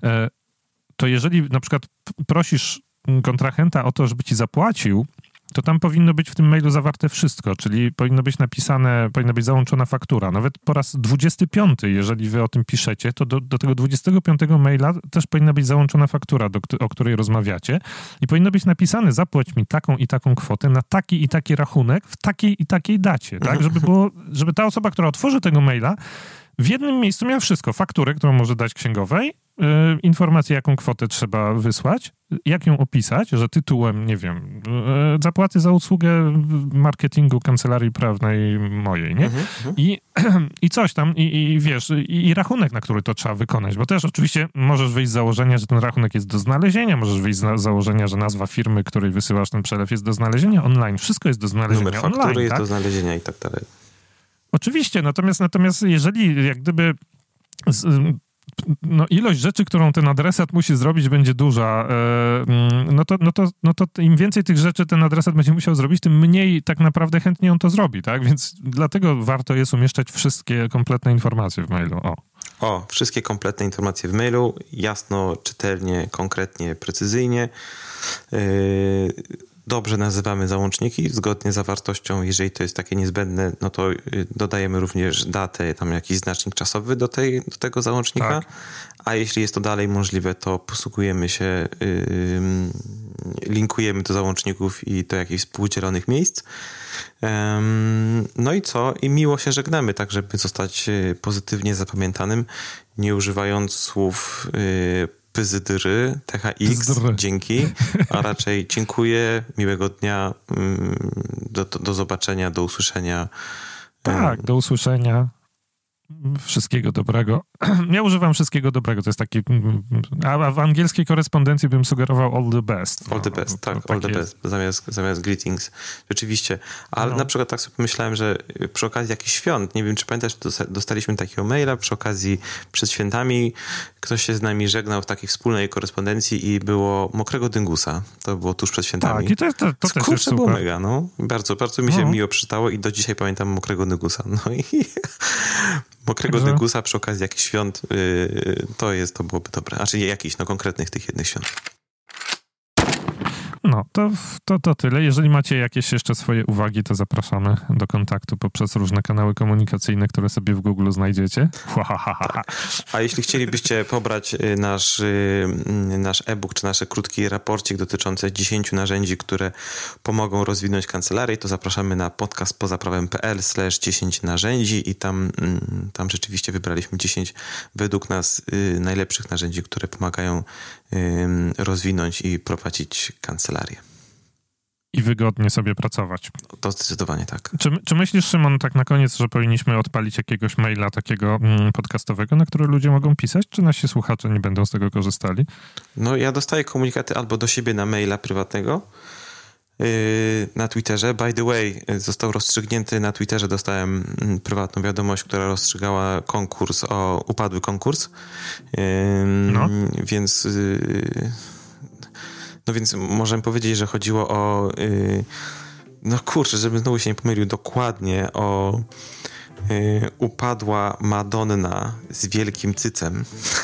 To jeżeli na przykład prosisz kontrahenta o to, żeby ci zapłacił, to tam powinno być w tym mailu zawarte wszystko, czyli powinno być napisane, powinna być załączona faktura. Nawet po raz dwudziesty piąty, jeżeli wy o tym piszecie, to do, do tego dwudziestego piątego maila też powinna być załączona faktura, do, o której rozmawiacie i powinno być napisane, zapłać mi taką i taką kwotę na taki i taki rachunek w takiej i takiej dacie, tak? Żeby było, żeby ta osoba, która otworzy tego maila, w jednym miejscu miała wszystko. Fakturę, którą może dać księgowej, yy, informację, jaką kwotę trzeba wysłać, jak ją opisać, że tytułem, nie wiem, yy, zapłaty za usługę marketingu kancelarii prawnej mojej, nie? Mm-hmm. I, i coś tam, i, i wiesz, i, i rachunek, na który to trzeba wykonać, bo też oczywiście możesz wyjść z założenia, że ten rachunek jest do znalezienia, możesz wyjść z założenia, że nazwa firmy, której wysyłasz ten przelew, jest do znalezienia online. Wszystko jest do znalezienia Numer faktury online, jest tak? do znalezienia i tak dalej. Oczywiście, natomiast, natomiast jeżeli jak gdyby z, no, ilość rzeczy, którą ten adresat musi zrobić, będzie duża, no to, no, to, no to im więcej tych rzeczy ten adresat będzie musiał zrobić, tym mniej tak naprawdę chętnie on to zrobi, tak? Więc dlatego warto jest umieszczać wszystkie kompletne informacje w mailu. O, o wszystkie kompletne informacje w mailu, jasno, czytelnie, konkretnie, precyzyjnie. Yy... Dobrze nazywamy załączniki zgodnie z zawartością. Jeżeli to jest takie niezbędne, no to dodajemy również datę, tam jakiś znacznik czasowy do, tej, do tego załącznika. Tak. A jeśli jest to dalej możliwe, to posługujemy się, yy, linkujemy do załączników i do jakichś współdzielonych miejsc. Yy, no i co? I miło się żegnamy, tak żeby zostać pozytywnie zapamiętanym, nie używając słów yy, pyzydry, T H X, dzięki, a raczej dziękuję, miłego dnia, do, do, do zobaczenia, do usłyszenia. Tak, do usłyszenia. Wszystkiego dobrego. Ja używam wszystkiego dobrego, to jest taki, a w angielskiej korespondencji bym sugerował all the best. All the best, no, tak, all the best, jest. zamiast, zamiast greetings. Rzeczywiście, ale no. Na przykład tak sobie pomyślałem, że przy okazji jakichś świąt, nie wiem, czy pamiętasz, dostaliśmy takiego maila przy okazji przed świętami, ktoś się z nami żegnał w takiej wspólnej korespondencji i było mokrego dyngusa. To było tuż przed świętami. Tak, i to, to, to też jest super. Było mega, no. Bardzo, bardzo mi się no. miło przeczytało i do dzisiaj pamiętam mokrego dyngusa. No i mokrego Także... dyngusa przy okazji jakichś świąt, yy, to jest, to byłoby dobre. Znaczy nie jakichś, no konkretnych tych jednych świąt. No, to, to, to tyle. Jeżeli macie jakieś jeszcze swoje uwagi, to zapraszamy do kontaktu poprzez różne kanały komunikacyjne, które sobie w Google znajdziecie. Tak. A jeśli chcielibyście pobrać nasz, nasz e-book, czy nasz krótki raporcik dotyczący dziesięciu narzędzi, które pomogą rozwinąć kancelarię, to zapraszamy na podcast pozaprawem.pl slash dziesięć narzędzi i tam, tam rzeczywiście wybraliśmy dziesięć według nas najlepszych narzędzi, które pomagają rozwinąć i prowadzić kancelarię. I wygodnie sobie pracować. To zdecydowanie tak. Czy, czy myślisz, Szymon, tak na koniec, że powinniśmy odpalić jakiegoś maila takiego mm, podcastowego, na który ludzie mogą pisać, czy nasi słuchacze nie będą z tego korzystali? No ja dostaję komunikaty albo do siebie na maila prywatnego, yy, na Twitterze. By the way, został rozstrzygnięty na Twitterze, dostałem yy, prywatną wiadomość, która rozstrzygała konkurs, o upadły konkurs. Yy, no. Więc... Yy, No więc możemy powiedzieć, że chodziło o... Yy, no kurczę, żebym znowu się nie pomylił, dokładnie o yy, upadła Madonna z wielkim cycem.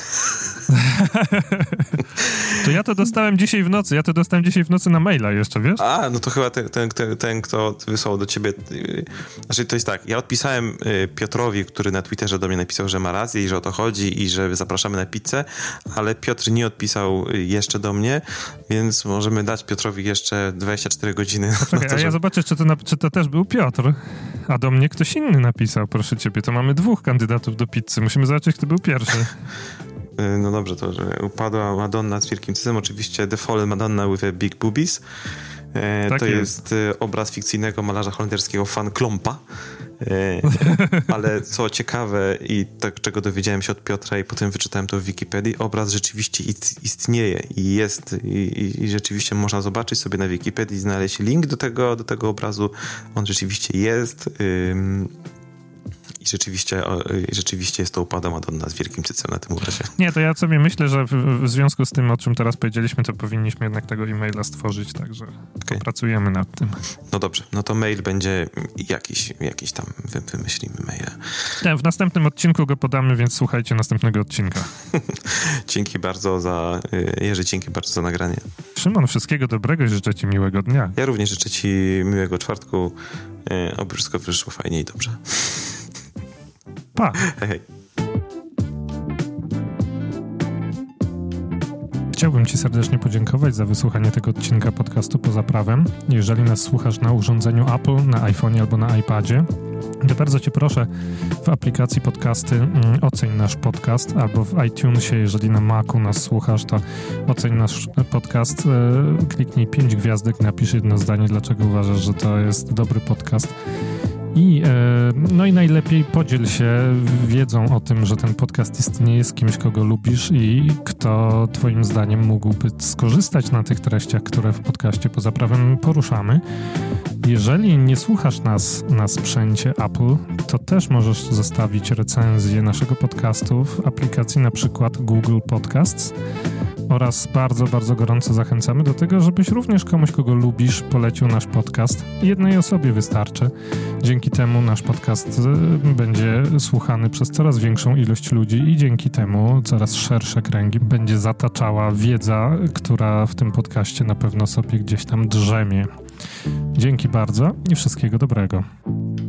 To ja to dostałem dzisiaj w nocy. Ja to dostałem dzisiaj w nocy na maila jeszcze, wiesz? A, no to chyba ten, ten, ten, ten kto wysłał do ciebie... Yy, znaczy, to jest tak, ja odpisałem yy, Piotrowi, który na Twitterze do mnie napisał, że ma rację i że o to chodzi i że zapraszamy na pizzę, ale Piotr nie odpisał jeszcze do mnie, więc możemy dać Piotrowi jeszcze dwadzieścia cztery godziny. Poczekaj, to, a ja że... zobaczę, czy to, na, czy to też był Piotr, a do mnie ktoś inny napisał, proszę ciebie. To mamy dwóch kandydatów do pizzy. Musimy zobaczyć, kto był pierwszy. No dobrze, to że upadła Madonna z wielkim cycem. Oczywiście The Fallen Madonna with a Big Boobies. E, tak to jest. jest obraz fikcyjnego malarza holenderskiego Van Klompa. E, ale co ciekawe i tak, czego dowiedziałem się od Piotra i potem wyczytałem to w Wikipedii, obraz rzeczywiście istnieje i jest i, i rzeczywiście można zobaczyć sobie na Wikipedii, znaleźć link do tego, do tego obrazu. On rzeczywiście jest. Ym, I rzeczywiście, I rzeczywiście jest to upada Madonna z wielkim cycem na tym obrazie. Nie, to ja sobie myślę, że w, w związku z tym, o czym teraz powiedzieliśmy, to powinniśmy jednak tego e-maila stworzyć, także okay. Pracujemy nad tym. No dobrze, no to mail będzie jakiś, jakiś tam wy, wymyślimy maila. Nie, w następnym odcinku go podamy, więc słuchajcie następnego odcinka. Dzięki bardzo za, Jerzy, dzięki bardzo za nagranie. Szymon, wszystkiego dobrego i życzę ci miłego dnia. Ja również życzę ci miłego czwartku, oby wszystko wyszło fajnie i dobrze. Pa! Hej, hej. Chciałbym ci serdecznie podziękować za wysłuchanie tego odcinka podcastu Poza Prawem. Jeżeli nas słuchasz na urządzeniu Apple, na iPhone'ie albo na iPadzie, to bardzo cię proszę w aplikacji podcasty mm, oceń nasz podcast, albo w iTunesie, jeżeli na Macu nas słuchasz, to oceń nasz podcast, e, kliknij pięć gwiazdek, napisz jedno zdanie, dlaczego uważasz, że to jest dobry podcast. I, no i najlepiej podziel się wiedzą o tym, że ten podcast istnieje, z kimś, kogo lubisz i kto twoim zdaniem mógłby skorzystać na tych treściach, które w podcaście Poza Prawem poruszamy. Jeżeli nie słuchasz nas na sprzęcie Apple, to też możesz zostawić recenzję naszego podcastu w aplikacji na przykład Google Podcasts oraz bardzo, bardzo gorąco zachęcamy do tego, żebyś również komuś, kogo lubisz, polecił nasz podcast. Jednej osobie wystarczy. Dzięki temu nasz podcast będzie słuchany przez coraz większą ilość ludzi i dzięki temu coraz szersze kręgi będzie zataczała wiedza, która w tym podcaście na pewno sobie gdzieś tam drzemie. Dzięki bardzo i wszystkiego dobrego.